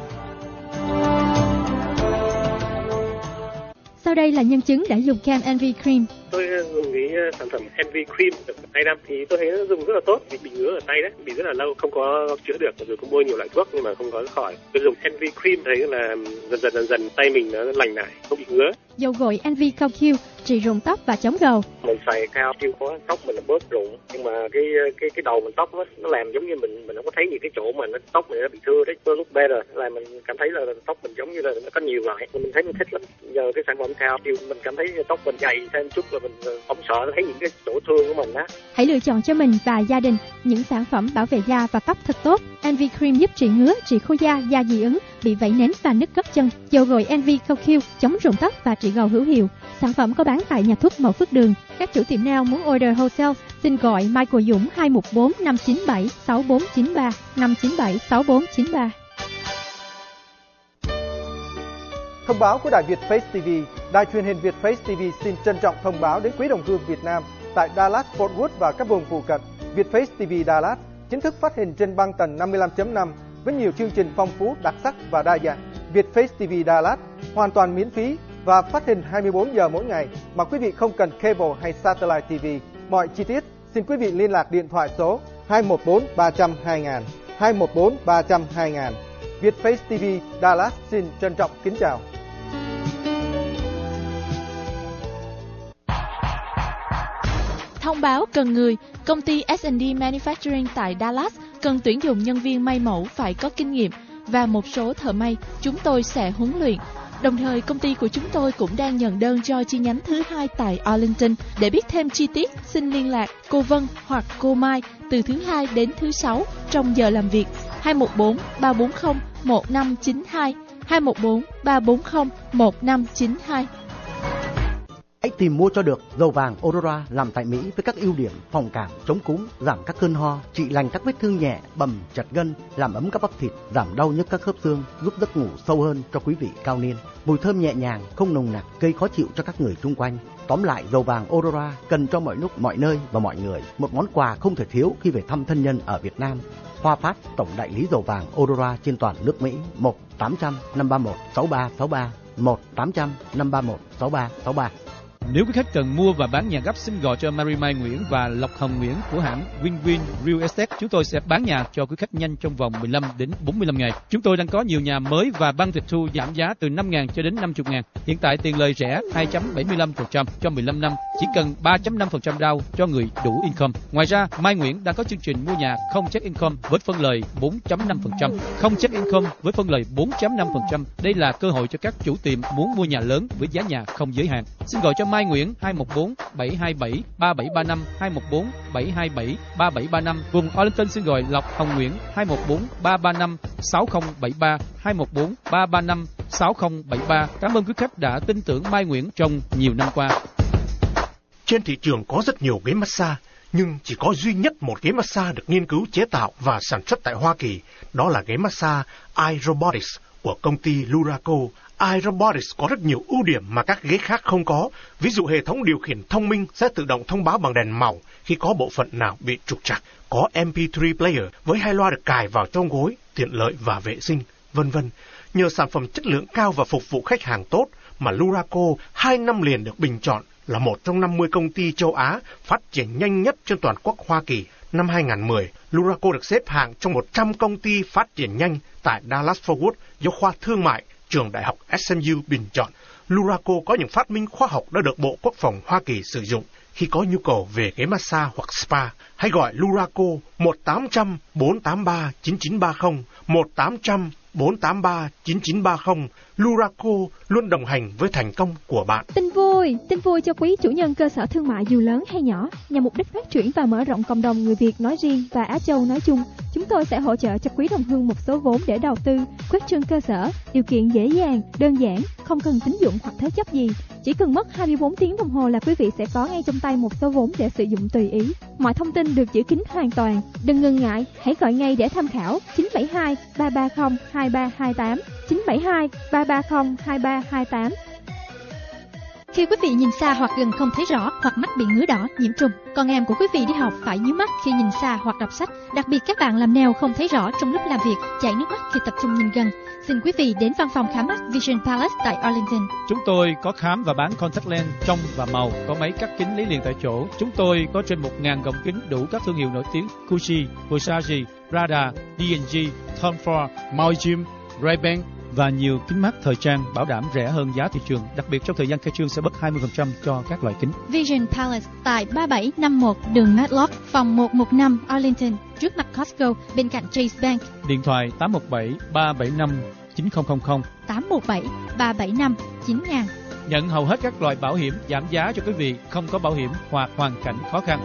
Speaker 4: Sau đây là nhân chứng đã dùng kem Envy Cream.
Speaker 7: Tôi dùng cái sản phẩm Envy Cream được hai năm thì tôi thấy nó dùng rất là tốt. Bị ngứa ở tay đấy, bị rất là lâu không có chữa được, rồi cũng mua nhiều loại thuốc nhưng mà không có khỏi. Tôi dùng Envy Cream thấy là dần dần dần dần tay mình nó lành lại, không bị ngứa.
Speaker 4: Dầu gội Envy Cao Q trị rụng tóc và chống gầu.
Speaker 7: Mình xài cao Q có tóc mình là bớt rụng, nhưng mà cái cái cái đầu mình tóc nó, nó làm giống như mình mình không có thấy những cái chỗ mà nó tóc mình nó bị thưa đấy. Tôi lúc better là mình cảm thấy là tóc mình giống như là nó có nhiều loại, mình thấy mình thích lắm. Giờ cái sản phẩm cao Q mình cảm thấy tóc mình dày thêm chút là mình không sợ thấy những cái chỗ thương của mình á.
Speaker 4: Hãy lựa chọn cho mình và gia đình những sản phẩm bảo vệ da và tóc thật tốt. Envy Cream giúp trị ngứa, trị khô da, da dị ứng, bị vảy nến và nứt gót chân. Dầu gội Envy Cao Q chống rụng tóc và trị gầu hữu hiệu. Sản phẩm có bán tại nhà thuốc Mậu Phước Đường. Các chủ tiệm nào muốn order wholesale xin gọi Michael Dũng hai một bốn năm chín bảy sáu bốn chín ba năm chín bảy sáu bốn chín ba.
Speaker 8: Thông báo của Đài Việt Face ti vi, Đài truyền hình Việt Face ti vi xin trân trọng thông báo đến quý đồng hương Việt Nam tại Dallas, Fort Worth và các vùng phụ cận. Việt Face ti vi Dallas chính thức phát hình trên băng tần năm mươi lăm chấm năm với nhiều chương trình phong phú, đặc sắc và đa dạng. Việt Face ti vi Dallas hoàn toàn miễn phí và phát hình hai mươi bốn giờ mỗi ngày mà quý vị không cần cable hay satellite ti vi. Mọi chi tiết xin quý vị liên lạc điện thoại số hai một bốn ba không không hai không, hai một bốn ba không không hai không. Việt Face ti vi Dallas xin trân trọng kính chào.
Speaker 6: Thông báo cần người, công ty ét and đê Manufacturing tại Dallas cần tuyển dụng nhân viên may mẫu phải có kinh nghiệm và một số thợ may chúng tôi sẽ huấn luyện. Đồng thời, công ty của chúng tôi cũng đang nhận đơn cho chi nhánh thứ hai tại Arlington. Để biết thêm chi tiết, xin liên lạc cô Vân hoặc cô Mai từ thứ hai đến thứ sáu trong giờ làm việc hai một bốn ba bốn không một năm chín hai, hai một bốn ba bốn không một năm chín hai.
Speaker 9: Hãy tìm mua cho được dầu vàng Aurora làm tại Mỹ với các ưu điểm phòng cảm, chống cúm, giảm các cơn ho, trị lành các vết thương nhẹ, bầm, chật gân, làm ấm các bắp thịt, giảm đau nhức các khớp xương, giúp giấc ngủ sâu hơn cho quý vị cao niên. Mùi thơm nhẹ nhàng, không nồng nặc, gây khó chịu cho các người xung quanh. Tóm lại, dầu vàng Aurora cần cho mọi lúc, mọi nơi và mọi người. Một món quà không thể thiếu khi về thăm thân nhân ở Việt Nam. Hoa Phát, tổng đại lý dầu vàng Aurora trên toàn nước Mỹ. Một tám trăm năm ba một sáu ba sáu ba, một tám trăm năm ba một sáu ba sáu ba.
Speaker 10: Nếu quý khách cần mua và bán nhà gấp, xin gọi cho Mary Mai Nguyễn và Lộc Hồng Nguyễn của hãng Win-Win Real Estate. Chúng tôi sẽ bán nhà cho quý khách nhanh trong vòng mười lăm đến bốn mươi lăm ngày. Chúng tôi đang có nhiều nhà mới và băng tịch thu giảm giá từ năm nghìn cho đến năm mươi nghìn. Hiện tại tiền lời rẻ hai phẩy bảy mươi lăm phần trăm cho mười lăm năm, chỉ cần ba phẩy năm phần trăm down cho người đủ income. Ngoài ra, Mai Nguyễn đang có chương trình mua nhà không check income với phân lời bốn phẩy năm phần trăm, không check income với phân lời bốn phẩy năm phần trăm. Đây là cơ hội cho các chủ tiệm muốn mua nhà lớn với giá nhà không giới hạn. Xin gọi cho Mai Nguyễn hai một bốn bảy hai bảy ba bảy ba năm, hai một bốn bảy hai bảy ba bảy ba năm. Vùng Arlington xin gọi Lộc Hồng Nguyễn hai một bốn ba ba năm sáu không bảy ba, hai một bốn ba ba năm sáu không bảy ba. Cảm ơn quý khách đã tin tưởng Mai Nguyễn trong nhiều năm qua.
Speaker 11: Trên thị trường có rất nhiều ghế massage, nhưng chỉ có duy nhất một ghế massage được nghiên cứu chế tạo và sản xuất tại Hoa Kỳ, đó là ghế massage iRobotics của công ty Luraco. iRobotics có rất nhiều ưu điểm mà các ghế khác không có. Ví dụ hệ thống điều khiển thông minh sẽ tự động thông báo bằng đèn màu khi có bộ phận nào bị trục trặc, có em pê ba player với hai loa được cài vào trong gối, tiện lợi và vệ sinh, vân vân. Nhờ sản phẩm chất lượng cao và phục vụ khách hàng tốt mà Luraco hai năm liền được bình chọn là một trong năm mươi công ty châu Á phát triển nhanh nhất trên toàn quốc Hoa Kỳ. Năm hai không một không, Luraco được xếp hạng trong một trăm công ty phát triển nhanh tại Dallas-Fort Worth do khoa thương mại trường đại học ét em u bình chọn. Luraco có những phát minh khoa học đã được Bộ Quốc phòng Hoa Kỳ sử dụng. Khi có nhu cầu về ghế massage hoặc spa, hãy gọi Luraco một tám trăm bốn tám ba chín chín ba không, một tám trăm bốn tám ba chín chín ba không. Luraco luôn đồng hành với thành công của bạn.
Speaker 4: Tin vui, tin vui cho quý chủ nhân cơ sở thương mại dù lớn hay nhỏ. Nhằm mục đích phát triển và mở rộng cộng đồng người Việt nói riêng và Á Châu nói chung, chúng tôi sẽ hỗ trợ cho quý đồng hương một số vốn để đầu tư, khuếch trương cơ sở, điều kiện dễ dàng, đơn giản, không cần tín dụng hoặc thế chấp gì. Chỉ cần mất hai mươi bốn tiếng đồng hồ là quý vị sẽ có ngay trong tay một số vốn để sử dụng tùy ý. Mọi thông tin được giữ kín hoàn toàn. Đừng ngần ngại, hãy gọi ngay để tham khảo chín bảy hai ba ba không hai ba hai tám, chín bảy hai ba ba không hai ba hai tám. Khi quý vị nhìn xa hoặc gần không thấy rõ, hoặc mắt bị ngứa đỏ, nhiễm trùng, con em của quý vị đi học phải nhíu mắt khi nhìn xa hoặc đọc sách. Đặc biệt các bạn làm nail không thấy rõ trong lúc làm việc, chảy nước mắt khi tập trung nhìn gần. Xin quý vị đến văn phòng khám mắt Vision Palace tại Arlington.
Speaker 10: Chúng tôi có khám và bán contact lens trong và màu, có máy cắt kính lấy liền tại chỗ. Chúng tôi có trên một nghìn gọng kính đủ các thương hiệu nổi tiếng: Coochie, Versace, Prada, D and G, Tom Ford, Moijim, Ray-Ban và nhiều kính mắt thời trang bảo đảm rẻ hơn giá thị trường. Đặc biệt trong thời gian khai trương sẽ bớt hai mươi phần trăm cho các loại kính.
Speaker 4: Vision Palace tại ba bảy năm mốt đường Matlock, phòng một một năm Arlington, trước mặt Costco, bên cạnh Chase Bank.
Speaker 10: Điện thoại tám một bảy ba bảy năm chín không không không,
Speaker 4: tám một bảy ba bảy năm chín nghìn.
Speaker 10: Nhận hầu hết các loại bảo hiểm, giảm giá cho quý vị không có bảo hiểm hoặc hoàn cảnh khó khăn.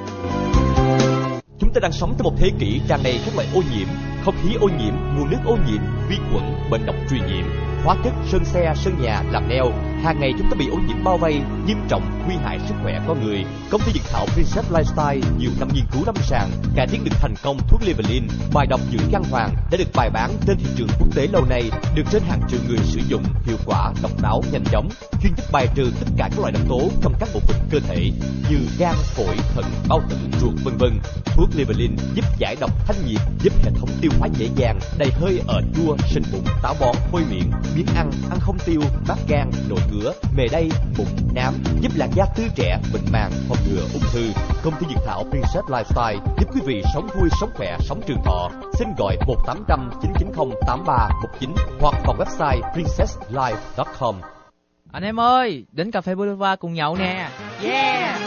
Speaker 12: Chúng ta đang sống trong một thế kỷ tràn đầy các loại ô nhiễm, không khí ô nhiễm, nguồn nước ô nhiễm, vi khuẩn, bệnh độc truyền nhiễm, hóa chất, sơn xe, sơn nhà, làm nail. Hàng ngày chúng ta bị ô nhiễm bao vây, nghiêm trọng, nguy hại sức khỏe con người. Công ty dược thảo Princess Lifestyle nhiều năm nghiên cứu lâm sàng cải tiến được thành công thuốc Livelin, bài độc dưỡng căn hoàng đã được bày bán trên thị trường quốc tế lâu nay, được trên hàng triệu người sử dụng, hiệu quả, độc đáo, nhanh chóng, chuyên giúp bài trừ tất cả các loại độc tố trong các bộ phận cơ thể như gan, phổi, thận, bao tử, ruột, vân vân. Thuốc Livelin giúp giải độc, thanh nhiệt, giúp hệ thống tiêu hóa dễ dàng, đầy hơi ở chua, sình bụng, táo bón, hôi miệng, biếng ăn, ăn không tiêu, mát gan, nội ngứa, mề đay, bụng, nám, giúp làn da tươi trẻ, mịn màng, phòng ngừa ung thư. Công ty dược thảo Princess Lifestyle giúp quý vị sống vui, sống khỏe, sống trường thọ. Xin gọi một tám không không chín chín không tám ba một chín hoặc vào website princess life chấm com.
Speaker 13: Anh em ơi, đến cà phê Boulevard cùng nhậu nè. Yeah!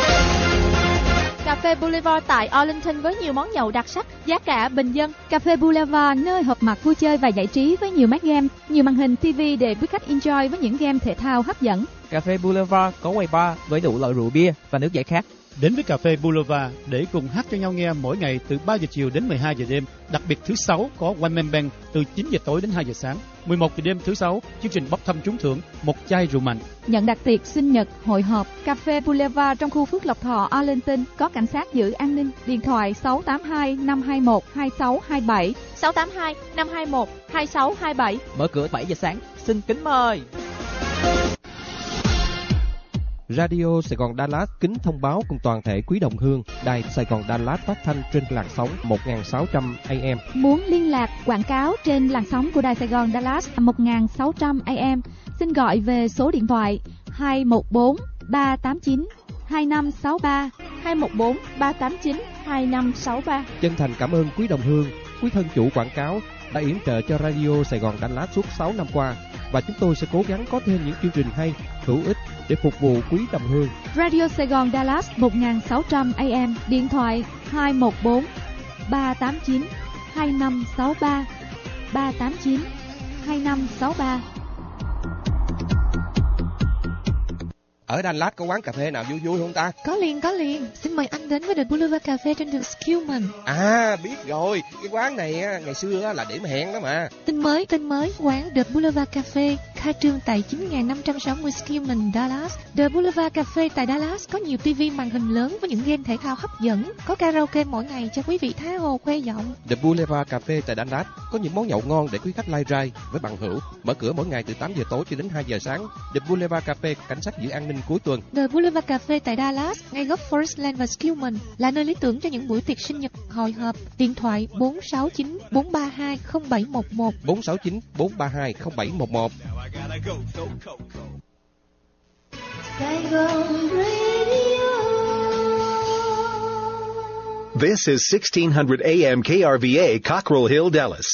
Speaker 4: Cà phê Boulevard tại Arlington với nhiều món nhậu đặc sắc, giá cả bình dân. Cà phê Boulevard nơi họp mặt vui chơi và giải trí với nhiều mát game, nhiều màn hình ti vi để quý khách enjoy với những game thể thao hấp dẫn.
Speaker 13: Cà phê Boulevard có quầy bar với đủ loại rượu bia và nước giải khát.
Speaker 10: Đến với cà phê Boulevard để cùng hát cho nhau nghe mỗi ngày từ ba giờ chiều đến mười hai giờ đêm. Đặc biệt thứ sáu có One Man Band từ chín giờ tối đến hai giờ sáng. mười một giờ đêm thứ sáu, chương trình bốc thăm trúng thưởng một chai rượu mạnh.
Speaker 4: Nhận đặc tiệc sinh nhật, hội họp. Cà phê Boulevard trong khu Phước Lộc Thọ, Arlington có cảnh sát giữ an ninh. Điện thoại sáu tám hai năm hai một hai sáu hai bảy, sáu tám hai năm hai một hai sáu hai bảy.
Speaker 13: Mở cửa bảy giờ sáng. Xin kính mời.
Speaker 5: Radio Sài Gòn Dallas kính thông báo cùng toàn thể quý đồng hương, đài Sài Gòn Dallas phát thanh trên làn sóng một nghìn sáu trăm A M.
Speaker 4: Muốn liên lạc quảng cáo trên làn sóng của đài Sài Gòn Dallas một nghìn sáu trăm A M, xin gọi về số điện thoại hai một bốn ba tám chín hai năm sáu ba, hai một bốn ba tám chín hai năm sáu ba.
Speaker 5: Chân thành cảm ơn quý đồng hương, quý thân chủ quảng cáo đã yểm trợ cho Radio Sài Gòn Dallas suốt sáu năm qua, và chúng tôi sẽ cố gắng có thêm những chương trình hay, hữu ích để phục vụ quý đồng hương.
Speaker 4: Radio Sài Gòn Dallas một nghìn sáu trăm A M, điện thoại hai một bốn ba tám chín hai năm sáu ba, ba tám chín hai năm sáu ba.
Speaker 5: Ở Dallas có quán cà phê nào vui vui không ta?
Speaker 14: Có liền, có liền. Xin mời anh đến với The Boulevard Cà phê trên đường Skillman.
Speaker 5: À, biết rồi. Cái quán này ngày xưa là điểm hẹn đó mà.
Speaker 14: Tin mới, tin mới. Quán The Boulevard Cà phê khai trương tại chín nghìn năm trăm sáu mươi Skillman, Dallas. The Boulevard Cà phê tại Dallas có nhiều tivi màn hình lớn với những game thể thao hấp dẫn. Có karaoke mỗi ngày cho quý vị tha hồ khoe giọng.
Speaker 5: The Boulevard Cà phê tại Dallas có những món nhậu ngon để quý khách lai rai với bằng hữu. Mở cửa mỗi ngày từ tám giờ tối cho đến hai giờ sáng. The Boulevard Cà phê cảnh sát giữ an ninh cuối tuần.
Speaker 14: The Boulevard Cà phê tại Dallas, ngay góc Forestland và Skillman, là nơi lý tưởng cho những buổi tiệc sinh nhật, hội họp. Điện thoại bốn sáu chín bốn ba hai không bảy một một,
Speaker 5: bốn sáu chín bốn ba hai không bảy một một.
Speaker 15: This is sixteen hundred A M K R V A, Cockrell Hill, Dallas.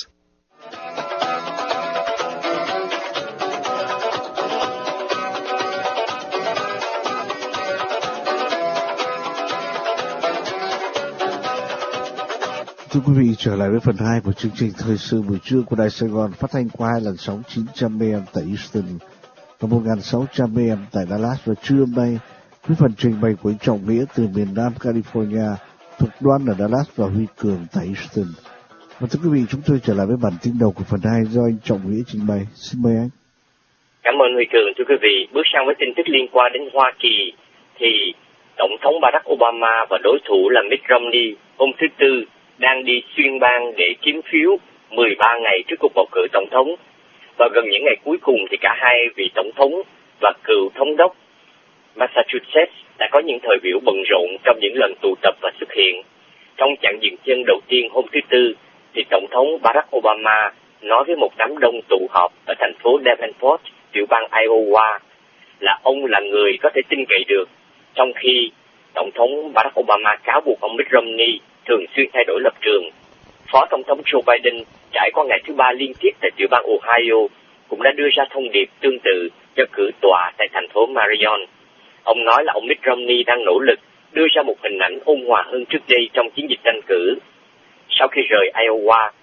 Speaker 1: Thưa quý vị, trở lại với phần hai của chương trình Thời sự buổi trưa của Đài Sài Gòn, phát thanh qua hai làn sóng chín trăm A M tại Houston và một nghìn sáu trăm A M tại Dallas. Và trưa hôm nay, với phần trình bày của anh Trọng Nghĩa từ miền Nam California, Thục Đoan ở Dallas và Huy Cường tại Houston. Và thưa quý vị, chúng tôi trở lại với bản tin đầu của phần hai do anh Trọng Nghĩa trình bày. Xin mời anh.
Speaker 2: Cảm ơn Huy Cường. Thưa quý vị, bước sang với tin tức liên quan đến Hoa Kỳ thì Tổng thống Barack Obama và đối thủ là Mitt Romney hôm thứ Tư đang đi xuyên bang để kiếm phiếu mười ba ngày trước cuộc bầu cử tổng thống. Và gần những ngày cuối cùng thì cả hai vị tổng thống và cựu thống đốc Massachusetts đã có những thời biểu bận rộn trong những lần tụ tập và xuất hiện. Trong chặng dừng chân đầu tiên hôm thứ Tư thì Tổng thống Barack Obama nói với một đám đông tụ họp ở thành phố Davenport, tiểu bang Iowa, là ông là người có thể tin cậy được, trong khi Tổng thống Barack Obama cáo buộc ông Mitt Romney thường xuyên thay đổi lập trường. Phó Tổng thống Joe Biden trải qua ngày thứ ba liên tiếp tại tiểu bang Ohio cũng đã đưa ra thông điệp tương tự cho cử tọa tại thành phố Marion. Ông nói là ông Mitt Romney đang nỗ lực đưa ra một hình ảnh ôn hòa hơn trước đây trong chiến dịch tranh cử. Sau khi rời Iowa,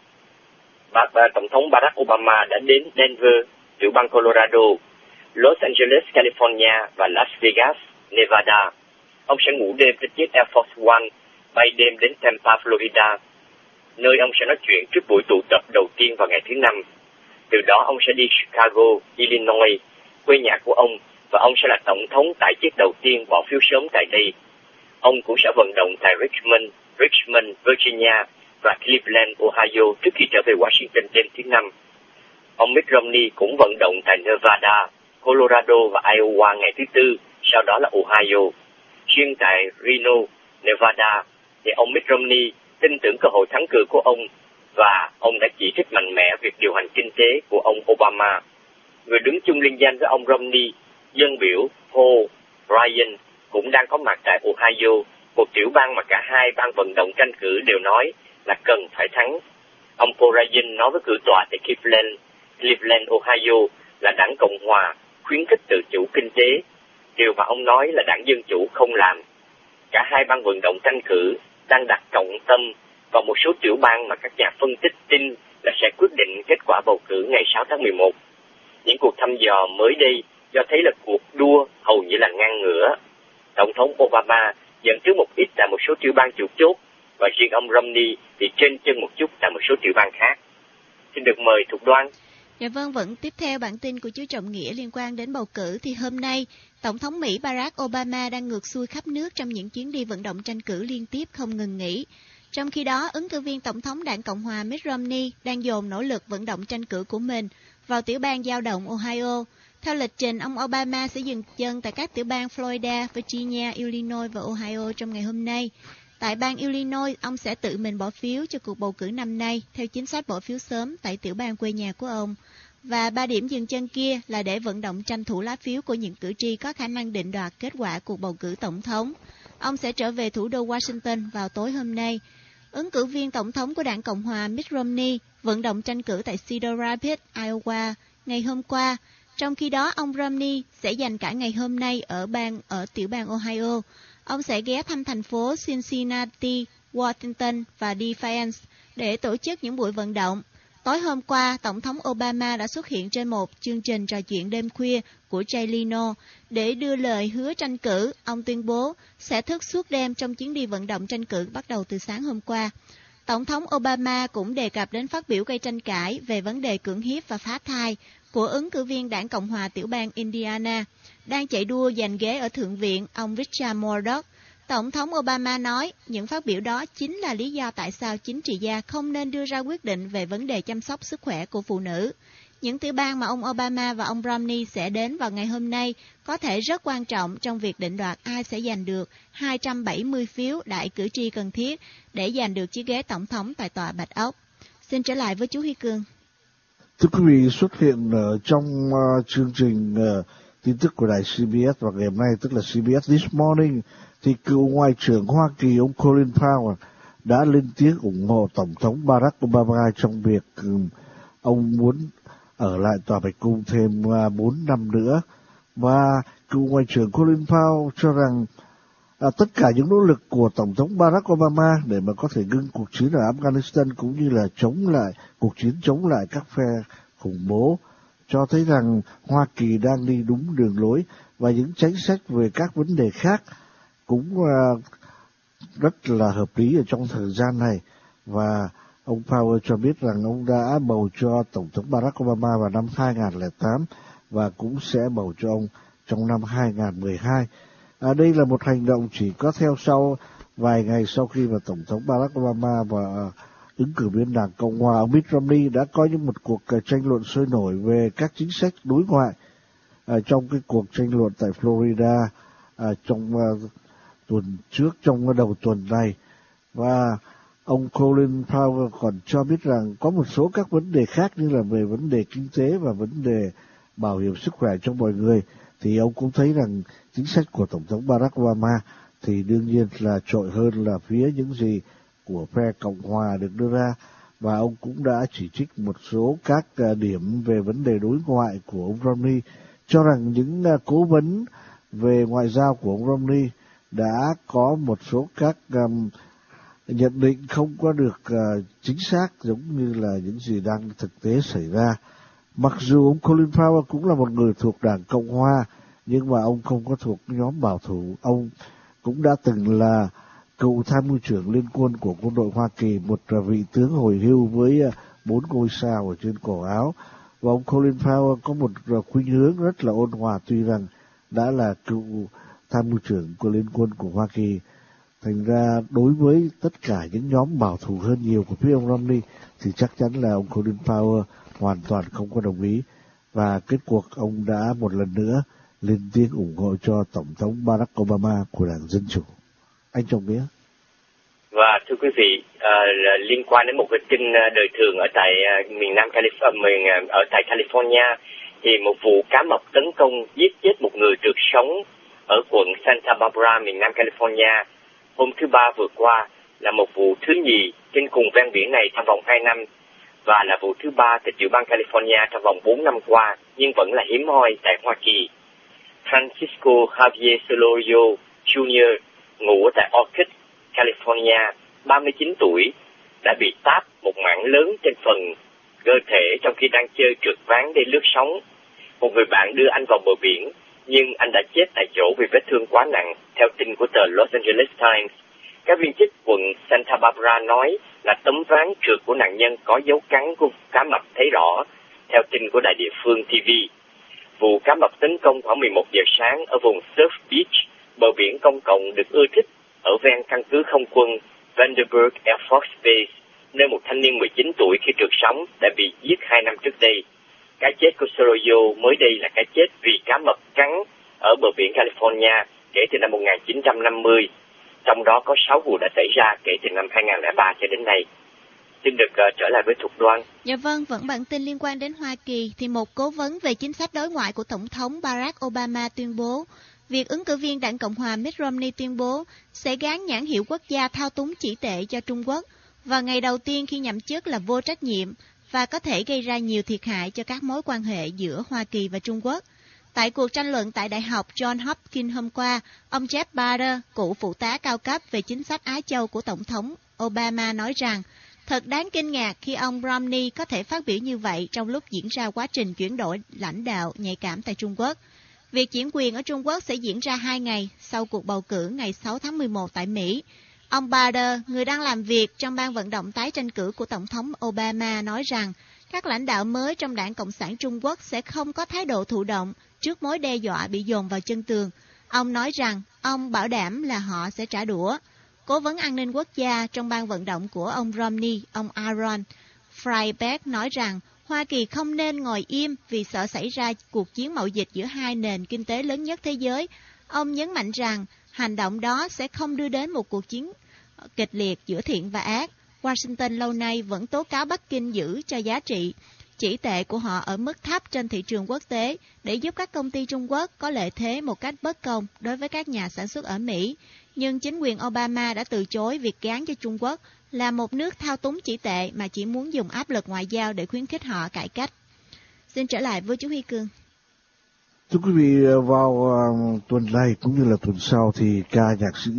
Speaker 2: Tổng thống Barack Obama đã đến Denver, tiểu bang Colorado, Los Angeles, California và Las Vegas, Nevada. Ông sẽ ngủ đêm trên chiếc Air Force One bay đêm đến Tampa, Florida, nơi ông sẽ nói chuyện trước buổi tụ tập đầu tiên vào ngày thứ Năm. Từ đó ông sẽ đi Chicago, Illinois, quê nhà của ông, và ông sẽ là tổng thống tại chiếc đầu tiên bỏ phiếu sớm tại đây. Ông cũng sẽ vận động tại Richmond, Richmond, Virginia và Cleveland, Ohio trước khi trở về Washington đêm thứ Năm. Ông Mitt Romney cũng vận động tại Nevada, Colorado và Iowa ngày thứ Tư, sau đó là Ohio. Riêng tại Reno, Nevada, thì ông Mitt Romney tin tưởng cơ hội thắng cử của ông và ông đã chỉ trích mạnh mẽ việc điều hành kinh tế của ông Obama. Người đứng chung liên danh với ông Romney, dân biểu Paul Ryan, cũng đang có mặt tại Ohio, một tiểu bang mà cả hai bang vận động tranh cử đều nói là cần phải thắng. Ông Paul Ryan nói với cử tọa tại Cleveland, Cleveland, Ohio là đảng Cộng Hòa khuyến khích tự chủ kinh tế, điều mà ông nói là đảng Dân Chủ không làm. Cả hai bang vận động tranh cử đang đặt trọng tâm vào một số tiểu bang mà các nhà phân tích tin là sẽ quyết định kết quả bầu cử ngày sáu tháng mười một. Những cuộc thăm dò mới đây cho thấy là cuộc đua hầu như là ngang ngửa. Tổng thống Obama dẫn trước một ít tại một số tiểu bang chủ chốt, và riêng ông Romney thì trên chân một chút tại một số tiểu bang khác. Xin được mời Thục Đoan.
Speaker 3: Dạ vâng, vẫn tiếp theo bản tin của chú Trọng Nghĩa liên quan đến bầu cử thì hôm nay, Tổng thống Mỹ Barack Obama đang ngược xuôi khắp nước trong những chuyến đi vận động tranh cử liên tiếp không ngừng nghỉ. Trong khi đó, ứng cử viên Tổng thống Đảng Cộng hòa Mitt Romney đang dồn nỗ lực vận động tranh cử của mình vào tiểu bang giao động Ohio. Theo lịch trình, ông Obama sẽ dừng chân tại các tiểu bang Florida, Virginia, Illinois và Ohio trong ngày hôm nay. Tại bang Illinois, ông sẽ tự mình bỏ phiếu cho cuộc bầu cử năm nay theo chính sách bỏ phiếu sớm tại tiểu bang quê nhà của ông. Và ba điểm dừng chân kia là để vận động tranh thủ lá phiếu của những cử tri có khả năng định đoạt kết quả cuộc bầu cử tổng thống. Ông sẽ trở về thủ đô Washington vào tối hôm nay. Ứng cử viên tổng thống của Đảng Cộng hòa Mitt Romney vận động tranh cử tại Cedar Rapids, Iowa ngày hôm qua. Trong khi đó, ông Romney sẽ dành cả ngày hôm nay ở bang ở tiểu bang Ohio. Ông sẽ ghé thăm thành phố Cincinnati, Washington và Defiance để tổ chức những buổi vận động. Tối hôm qua, Tổng thống Obama đã xuất hiện trên một chương trình trò chuyện đêm khuya của Jay Leno để đưa lời hứa tranh cử. Ông tuyên bố sẽ thức suốt đêm trong chuyến đi vận động tranh cử bắt đầu từ sáng hôm qua. Tổng thống Obama cũng đề cập đến phát biểu gây tranh cãi về vấn đề cưỡng hiếp và phá thai của ứng cử viên Đảng Cộng hòa tiểu bang Indiana, đang chạy đua giành ghế ở Thượng viện, ông Richard Murdoch. Tổng thống Obama nói những phát biểu đó chính là lý do tại sao chính trị gia không nên đưa ra quyết định về vấn đề chăm sóc sức khỏe của phụ nữ. Những tiểu bang mà ông Obama và ông Romney sẽ đến vào ngày hôm nay có thể rất quan trọng trong việc định đoạt ai sẽ giành được hai trăm bảy mươi phiếu đại cử tri cần thiết để giành được chiếc ghế tổng thống tại Tòa Bạch Ốc. Xin trở lại với chú Huy Cường.
Speaker 1: Thưa quý vị, xuất hiện uh, trong uh, chương trình uh, tin tức của đài xê bê ét vào ngày hôm nay, tức là xê bê ét This Morning, thì cựu Ngoại trưởng Hoa Kỳ ông Colin Powell đã lên tiếng ủng hộ Tổng thống Barack Obama trong việc um, ông muốn ở lại Tòa Bạch Cung thêm bốn uh, năm nữa. Và cựu Ngoại trưởng Colin Powell cho rằng À, tất cả những nỗ lực của Tổng thống Barack Obama để mà có thể ngưng cuộc chiến ở Afghanistan cũng như là chống lại cuộc chiến chống lại các phe khủng bố cho thấy rằng Hoa Kỳ đang đi đúng đường lối, và những chính sách về các vấn đề khác cũng uh, rất là hợp lý ở trong thời gian này. Và ông Powell cho biết rằng ông đã bầu cho Tổng thống Barack Obama vào năm hai nghìn không trăm lẻ tám và cũng sẽ bầu cho ông trong năm hai nghìn không trăm mười hai. À, đây là một hành động chỉ có theo sau vài ngày sau khi mà Tổng thống Barack Obama và uh, ứng cử viên Đảng Cộng hòa ông Mitt Romney đã có những một cuộc uh, tranh luận sôi nổi về các chính sách đối ngoại uh, trong cái cuộc tranh luận tại Florida uh, trong uh, tuần trước, trong đầu tuần này. Và ông Colin Powell còn cho biết rằng có một số các vấn đề khác như là về vấn đề kinh tế và vấn đề bảo hiểm sức khỏe cho mọi người, thì ông cũng thấy rằng chính sách của Tổng thống Barack Obama thì đương nhiên là trội hơn là phía những gì của phe Cộng hòa được đưa ra. Và ông cũng đã chỉ trích một số các điểm về vấn đề đối ngoại của ông Romney, cho rằng những cố vấn về ngoại giao của ông Romney đã có một số các um, nhận định không có được uh, chính xác giống như là những gì đang thực tế xảy ra. Mặc dù ông Colin Powell cũng là một người thuộc Đảng Cộng hòa, nhưng mà ông không có thuộc nhóm bảo thủ. Ông cũng đã từng là cựu tham mưu trưởng liên quân của quân đội Hoa Kỳ, một vị tướng hồi hưu với bốn ngôi sao ở trên cổ áo. Và ông Colin Powell có một khuynh hướng rất là ôn hòa, tuy rằng đã là cựu tham mưu trưởng của liên quân của Hoa Kỳ. Thành ra đối với tất cả những nhóm bảo thủ hơn nhiều của phía ông Romney thì chắc chắn là ông Colin Powell hoàn toàn không có đồng ý. Và kết cuộc ông đã một lần nữa lên tiếng ủng hộ cho Tổng thống Barack Obama của Đảng Dân Chủ. Anh Trọng Nghĩa.
Speaker 2: Và thưa quý vị, à, liên quan đến một cái tin đời thường ở tại uh, miền Nam California, miền uh, ở tại California, thì một vụ cá mập tấn công giết chết một người trượt sống ở quận Santa Barbara, miền Nam California hôm thứ Ba vừa qua, là một vụ thứ nhì trên cùng ven biển này trong vòng hai năm, và là vụ thứ ba tại tiểu bang California trong vòng bốn năm qua, nhưng vẫn là hiếm hoi tại Hoa Kỳ. Francisco Javier Solorio Junior ngụ tại Orchid, California, ba mươi chín tuổi, đã bị táp một mảng lớn trên phần cơ thể trong khi đang chơi trượt ván để lướt sóng. Một người bạn đưa anh vào bờ biển, nhưng anh đã chết tại chỗ vì vết thương quá nặng, theo tin của tờ Los Angeles Times. Các viên chức quận Santa Barbara nói là tấm ván trượt của nạn nhân có dấu cắn của cá mập thấy rõ, theo tin của đài địa phương ti vi. Vụ cá mập tấn công khoảng mười một giờ sáng ở vùng Surf Beach, bờ biển công cộng được ưa thích ở ven căn cứ không quân Vandenberg Air Force Base, nơi một thanh niên mười chín tuổi khi trượt sóng đã bị giết hai năm trước đây. Cái chết của Soroyo mới đây là cái chết vì cá mập cắn ở bờ biển California kể từ năm một nghìn chín trăm năm mươi, trong đó có sáu vụ đã xảy ra kể từ năm hai nghìn không trăm lẻ ba cho đến nay. Xin được uh, trở lại với Thục Đoan.
Speaker 3: Dạ vâng, vẫn bản tin liên quan đến Hoa Kỳ thì một cố vấn về chính sách đối ngoại của Tổng thống Barack Obama tuyên bố việc ứng cử viên Đảng Cộng hòa Mitt Romney tuyên bố sẽ gán nhãn hiệu quốc gia thao túng chỉ tệ cho Trung Quốc vào ngày đầu tiên khi nhậm chức là vô trách nhiệm và có thể gây ra nhiều thiệt hại cho các mối quan hệ giữa Hoa Kỳ và Trung Quốc. Tại cuộc tranh luận tại Đại học Johns Hopkins hôm qua, ông Jeff Bader, cựu phụ tá cao cấp về chính sách Á Châu của Tổng thống Obama nói rằng thật đáng kinh ngạc khi ông Romney có thể phát biểu như vậy trong lúc diễn ra quá trình chuyển đổi lãnh đạo nhạy cảm tại Trung Quốc. Việc chuyển quyền ở Trung Quốc sẽ diễn ra hai ngày sau cuộc bầu cử ngày sáu tháng mười một tại Mỹ. Ông Bader, người đang làm việc trong ban vận động tái tranh cử của Tổng thống Obama, nói rằng các lãnh đạo mới trong Đảng Cộng sản Trung Quốc sẽ không có thái độ thụ động trước mối đe dọa bị dồn vào chân tường. Ông nói rằng ông bảo đảm là họ sẽ trả đũa. Cố vấn an ninh quốc gia trong ban vận động của ông Romney, ông Aaron Freiberg, nói rằng Hoa Kỳ không nên ngồi im vì sợ xảy ra cuộc chiến mậu dịch giữa hai nền kinh tế lớn nhất thế giới. Ông nhấn mạnh rằng hành động đó sẽ không đưa đến một cuộc chiến kịch liệt giữa thiện và ác. Washington lâu nay vẫn tố cáo Bắc Kinh giữ cho giá trị chỉ tệ của họ ở mức thấp trên thị trường quốc tế để giúp các công ty Trung Quốc có lợi thế một cách bất công đối với các nhà sản xuất ở Mỹ. Nhưng chính quyền Obama đã từ chối việc gán cho Trung Quốc là một nước thao túng chỉ tệ mà chỉ muốn dùng áp lực ngoại giao để khuyến khích họ cải cách. Xin trở lại với chú Huy Cương.
Speaker 1: Thưa quý vị, vào uh, tuần này cũng như là tuần sau thì ca nhạc sĩ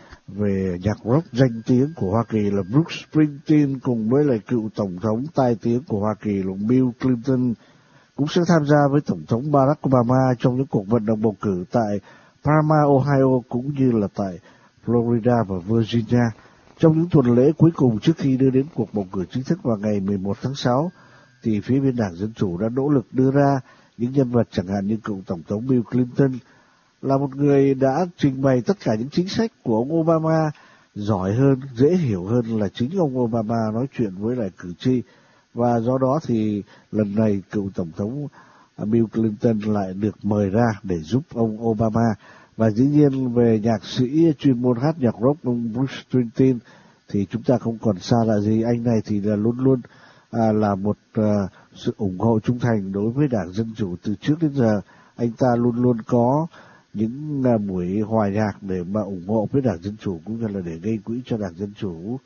Speaker 1: về nhạc rock danh tiếng của Hoa Kỳ là Bruce Springsteen cùng với lại cựu tổng thống tai tiếng của Hoa Kỳ là Bill Clinton cũng sẽ tham gia với tổng thống Barack Obama trong những cuộc vận động bầu cử tại Parma, Ohio cũng như là tại Florida và Virginia. Trong những tuần lễ cuối cùng trước khi đưa đến cuộc bầu cử chính thức vào ngày mười một tháng sáu, thì phía bên Đảng Dân Chủ đã nỗ lực đưa ra những nhân vật chẳng hạn như cựu tổng thống Bill Clinton là một người đã trình bày tất cả những chính sách của ông Obama giỏi hơn, dễ hiểu hơn là chính ông Obama nói chuyện với lại cử tri. Và do đó thì lần này cựu tổng thống Bill Clinton lại được mời ra để giúp ông Obama. Và dĩ nhiên về nhạc sĩ chuyên môn hát nhạc rock ông Bruce Springsteen thì chúng ta không còn xa lạ gì, anh này thì là luôn luôn à, là một à, sự ủng hộ trung thành đối với Đảng Dân Chủ từ trước đến giờ. Anh ta luôn luôn có những à, buổi hòa nhạc để mà ủng hộ với Đảng Dân Chủ cũng như là để gây quỹ cho Đảng Dân Chủ.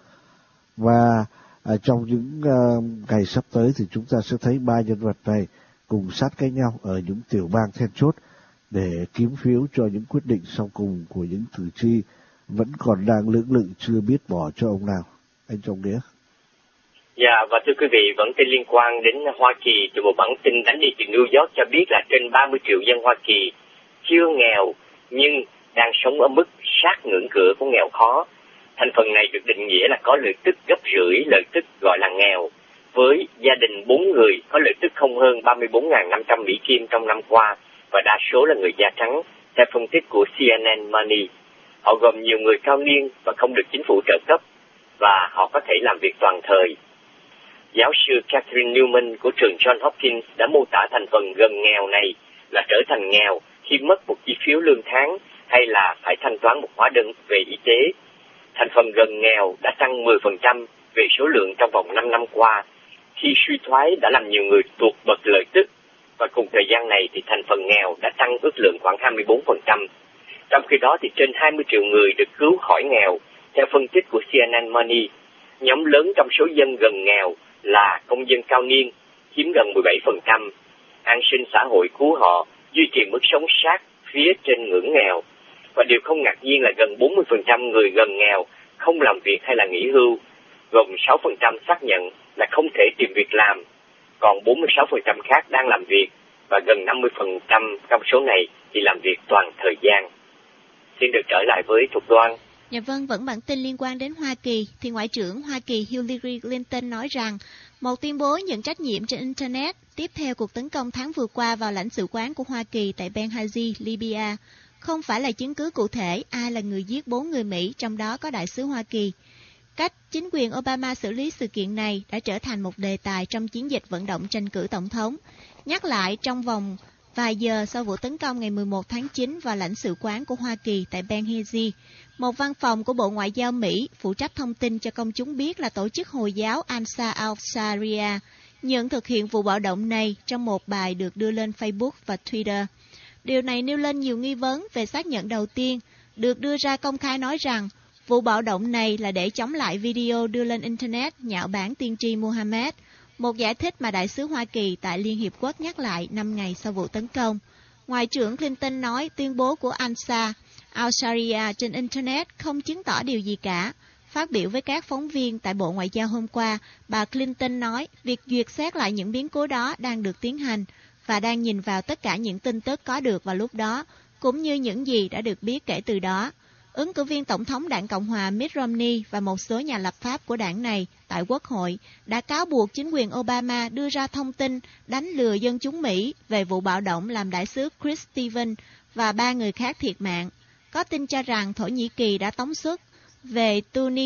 Speaker 1: Và à, trong những à, ngày sắp tới thì chúng ta sẽ thấy ba nhân vật này cùng sát cánh nhau ở những tiểu bang then chốt để kiếm phiếu cho những quyết định sau cùng của những cử tri vẫn còn đang lưỡng lự chưa biết bỏ cho ông nào. Anh Trọng Nghĩa.
Speaker 2: Dạ, và thưa quý vị, vẫn tin liên quan đến Hoa Kỳ từ một bản tin đánh đi từ New York cho biết là trên ba mươi triệu dân Hoa Kỳ chưa nghèo nhưng đang sống ở mức sát ngưỡng cửa của nghèo khó. Thành phần này được định nghĩa là có lợi tức gấp rưỡi lợi tức gọi là nghèo, với gia đình bốn người có lợi tức không hơn ba mươi bốn nghìn năm trăm Mỹ Kim trong năm qua, và đa số là người da trắng, theo phân tích của xê en en Money. Họ gồm nhiều người cao niên và không được chính phủ trợ cấp, và họ có thể làm việc toàn thời. Giáo sư Catherine Newman của trường John Hopkins đã mô tả thành phần gần nghèo này là trở thành nghèo khi mất một chi phiếu lương tháng hay là phải thanh toán một hóa đơn về y tế. Thành phần gần nghèo đã tăng mười phần trăm về số lượng trong vòng năm năm qua, khi suy thoái đã làm nhiều người tuột bậc lợi tức, và cùng thời gian này thì thành phần nghèo đã tăng ước lượng khoảng hai mươi bốn phần trăm. Trong khi đó thì trên hai mươi triệu người được cứu khỏi nghèo, theo phân tích của xê en en Money. Nhóm lớn trong số dân gần nghèo là công dân cao niên, chiếm gần mười bảy phần trăm. An sinh xã hội cứu họ duy trì mức sống sát phía trên ngưỡng nghèo. Và điều không ngạc nhiên là gần bốn mươi phần trăm người gần nghèo không làm việc hay là nghỉ hưu, gồm sáu phần trăm xác nhận là không thể tìm việc làm, còn bốn mươi sáu phần trăm khác đang làm việc, và gần năm mươi phần trăm trong số này thì làm việc toàn thời gian. Xin được trở lại với Thục Đoan.
Speaker 3: Dạ vâng, vẫn bản tin liên quan đến Hoa Kỳ, thì Ngoại trưởng Hoa Kỳ Hillary Clinton nói rằng một tuyên bố nhận trách nhiệm trên Internet tiếp theo cuộc tấn công tháng vừa qua vào lãnh sự quán của Hoa Kỳ tại Benghazi, Libya, không phải là chứng cứ cụ thể ai là người giết bốn người Mỹ, trong đó có đại sứ Hoa Kỳ. Cách chính quyền Obama xử lý sự kiện này đã trở thành một đề tài trong chiến dịch vận động tranh cử tổng thống. Nhắc lại trong vòng vài giờ sau vụ tấn công ngày mười một tháng chín vào lãnh sự quán của Hoa Kỳ tại Benghazi, một văn phòng của Bộ Ngoại giao Mỹ phụ trách thông tin cho công chúng biết là tổ chức Hồi giáo Ansar al-Sharia nhận thực hiện vụ bạo động này trong một bài được đưa lên Facebook và Twitter. Điều này nêu lên nhiều nghi vấn về xác nhận đầu tiên, được đưa ra công khai nói rằng vụ bạo động này là để chống lại video đưa lên Internet nhạo báng tiên tri Muhammad, một giải thích mà đại sứ Hoa Kỳ tại Liên Hiệp Quốc nhắc lại năm ngày sau vụ tấn công. Ngoại trưởng Clinton nói tuyên bố của Ansar al-Sharia trên Internet không chứng tỏ điều gì cả. Phát biểu với các phóng viên tại Bộ Ngoại giao hôm qua, bà Clinton nói việc duyệt xét lại những biến cố đó đang được tiến hành và đang nhìn vào tất cả những tin tức có được vào lúc đó, cũng như những gì đã được biết kể từ đó. Ứng cử viên Tổng thống Đảng Cộng hòa Mitt Romney và một số nhà lập pháp của đảng này tại Quốc hội đã cáo buộc chính quyền Obama đưa ra thông tin đánh lừa dân chúng Mỹ về vụ bạo động làm đại sứ Chris Stevens và ba người khác thiệt mạng. Có tin cho rằng Thổ Nhĩ Kỳ đã tống xuất về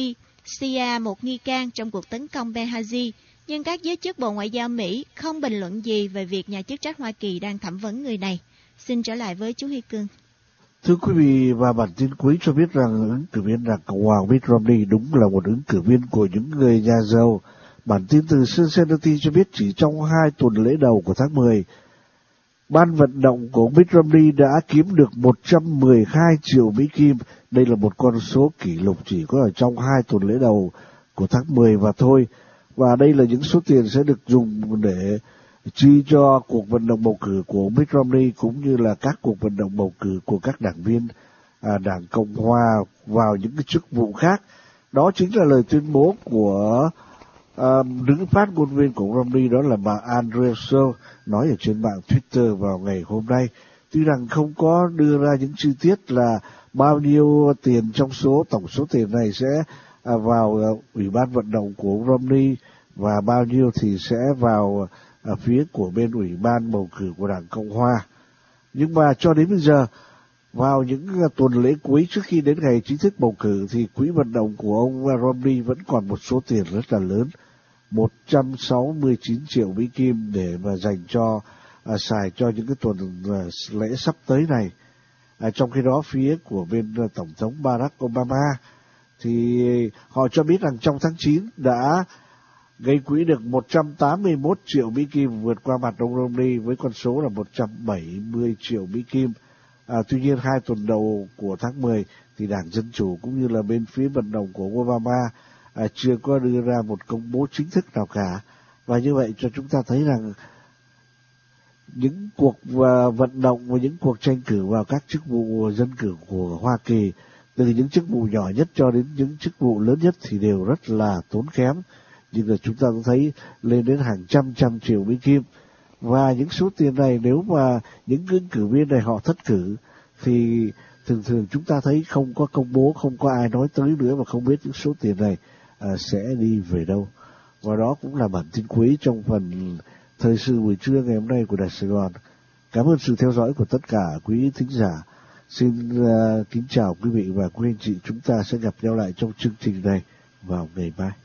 Speaker 3: Tunisia một nghi can trong cuộc tấn công Benghazi, nhưng các giới chức Bộ Ngoại giao Mỹ không bình luận gì về việc nhà chức trách Hoa Kỳ đang thẩm vấn người này. Xin trở lại với chú Huy Cương.
Speaker 1: Thưa quý vị, và bản tin cuối cho biết rằng ứng cử viên Đảng Cộng hòa Mitt Romney đúng là một ứng cử viên của những người nhà giàu. Bản tin từ Cincinnati cho biết chỉ trong hai tuần lễ đầu của tháng mười, ban vận động của Mitt Romney đã kiếm được một trăm mười hai triệu Mỹ Kim. Đây là một con số kỷ lục chỉ có ở trong hai tuần lễ đầu của tháng mười và thôi. Và đây là những số tiền sẽ được dùng để chi cho cuộc vận động bầu cử của Mitt Romney cũng như là các cuộc vận động bầu cử của các đảng viên à, đảng Cộng hòa vào những cái chức vụ khác. Đó chính là lời tuyên bố của à, đứng phát ngôn viên của Romney, đó là bà Andrea Searle, nói ở trên mạng Twitter vào ngày hôm nay. Tuy rằng không có đưa ra những chi tiết là bao nhiêu tiền trong số tổng số tiền này sẽ à, vào à, ủy ban vận động của Romney và bao nhiêu thì sẽ vào à, phía của bên ủy ban bầu cử của đảng Cộng hòa. Nhưng mà cho đến bây giờ, vào những tuần lễ cuối trước khi đến ngày chính thức bầu cử thì quỹ vận động của ông Romney vẫn còn một số tiền rất là lớn, một trăm sáu mươi chín triệu Mỹ Kim để mà dành cho à, xài cho những cái tuần à, lễ sắp tới này. À, trong khi đó phía của bên à, Tổng thống Barack Obama thì họ cho biết rằng trong tháng chín đã gây quỹ được một trăm tám mươi mốt triệu Mỹ Kim, vượt qua mặt ông Romney với con số là một trăm bảy mươi triệu Mỹ Kim. À, tuy nhiên hai tuần đầu của tháng mười thì Đảng Dân Chủ cũng như là bên phía vận động của Obama à, chưa có đưa ra một công bố chính thức nào cả. Và như vậy cho chúng ta thấy rằng những cuộc và vận động và những cuộc tranh cử vào các chức vụ dân cử của Hoa Kỳ, từ những chức vụ nhỏ nhất cho đến những chức vụ lớn nhất thì đều rất là tốn kém. Nhưng là chúng ta cũng thấy lên đến hàng trăm trăm triệu Mỹ Kim. Và những số tiền này nếu mà những ứng cử viên này họ thất cử thì thường thường chúng ta thấy không có công bố, không có ai nói tới nữa và không biết những số tiền này à, sẽ đi về đâu. Và đó cũng là bản tin cuối trong phần thời sự buổi trưa ngày hôm nay của Đài Sài Gòn. Cảm ơn sự theo dõi của tất cả quý thính giả. Xin uh, kính chào quý vị và quý anh chị. Chúng ta sẽ gặp nhau lại trong chương trình này vào ngày mai.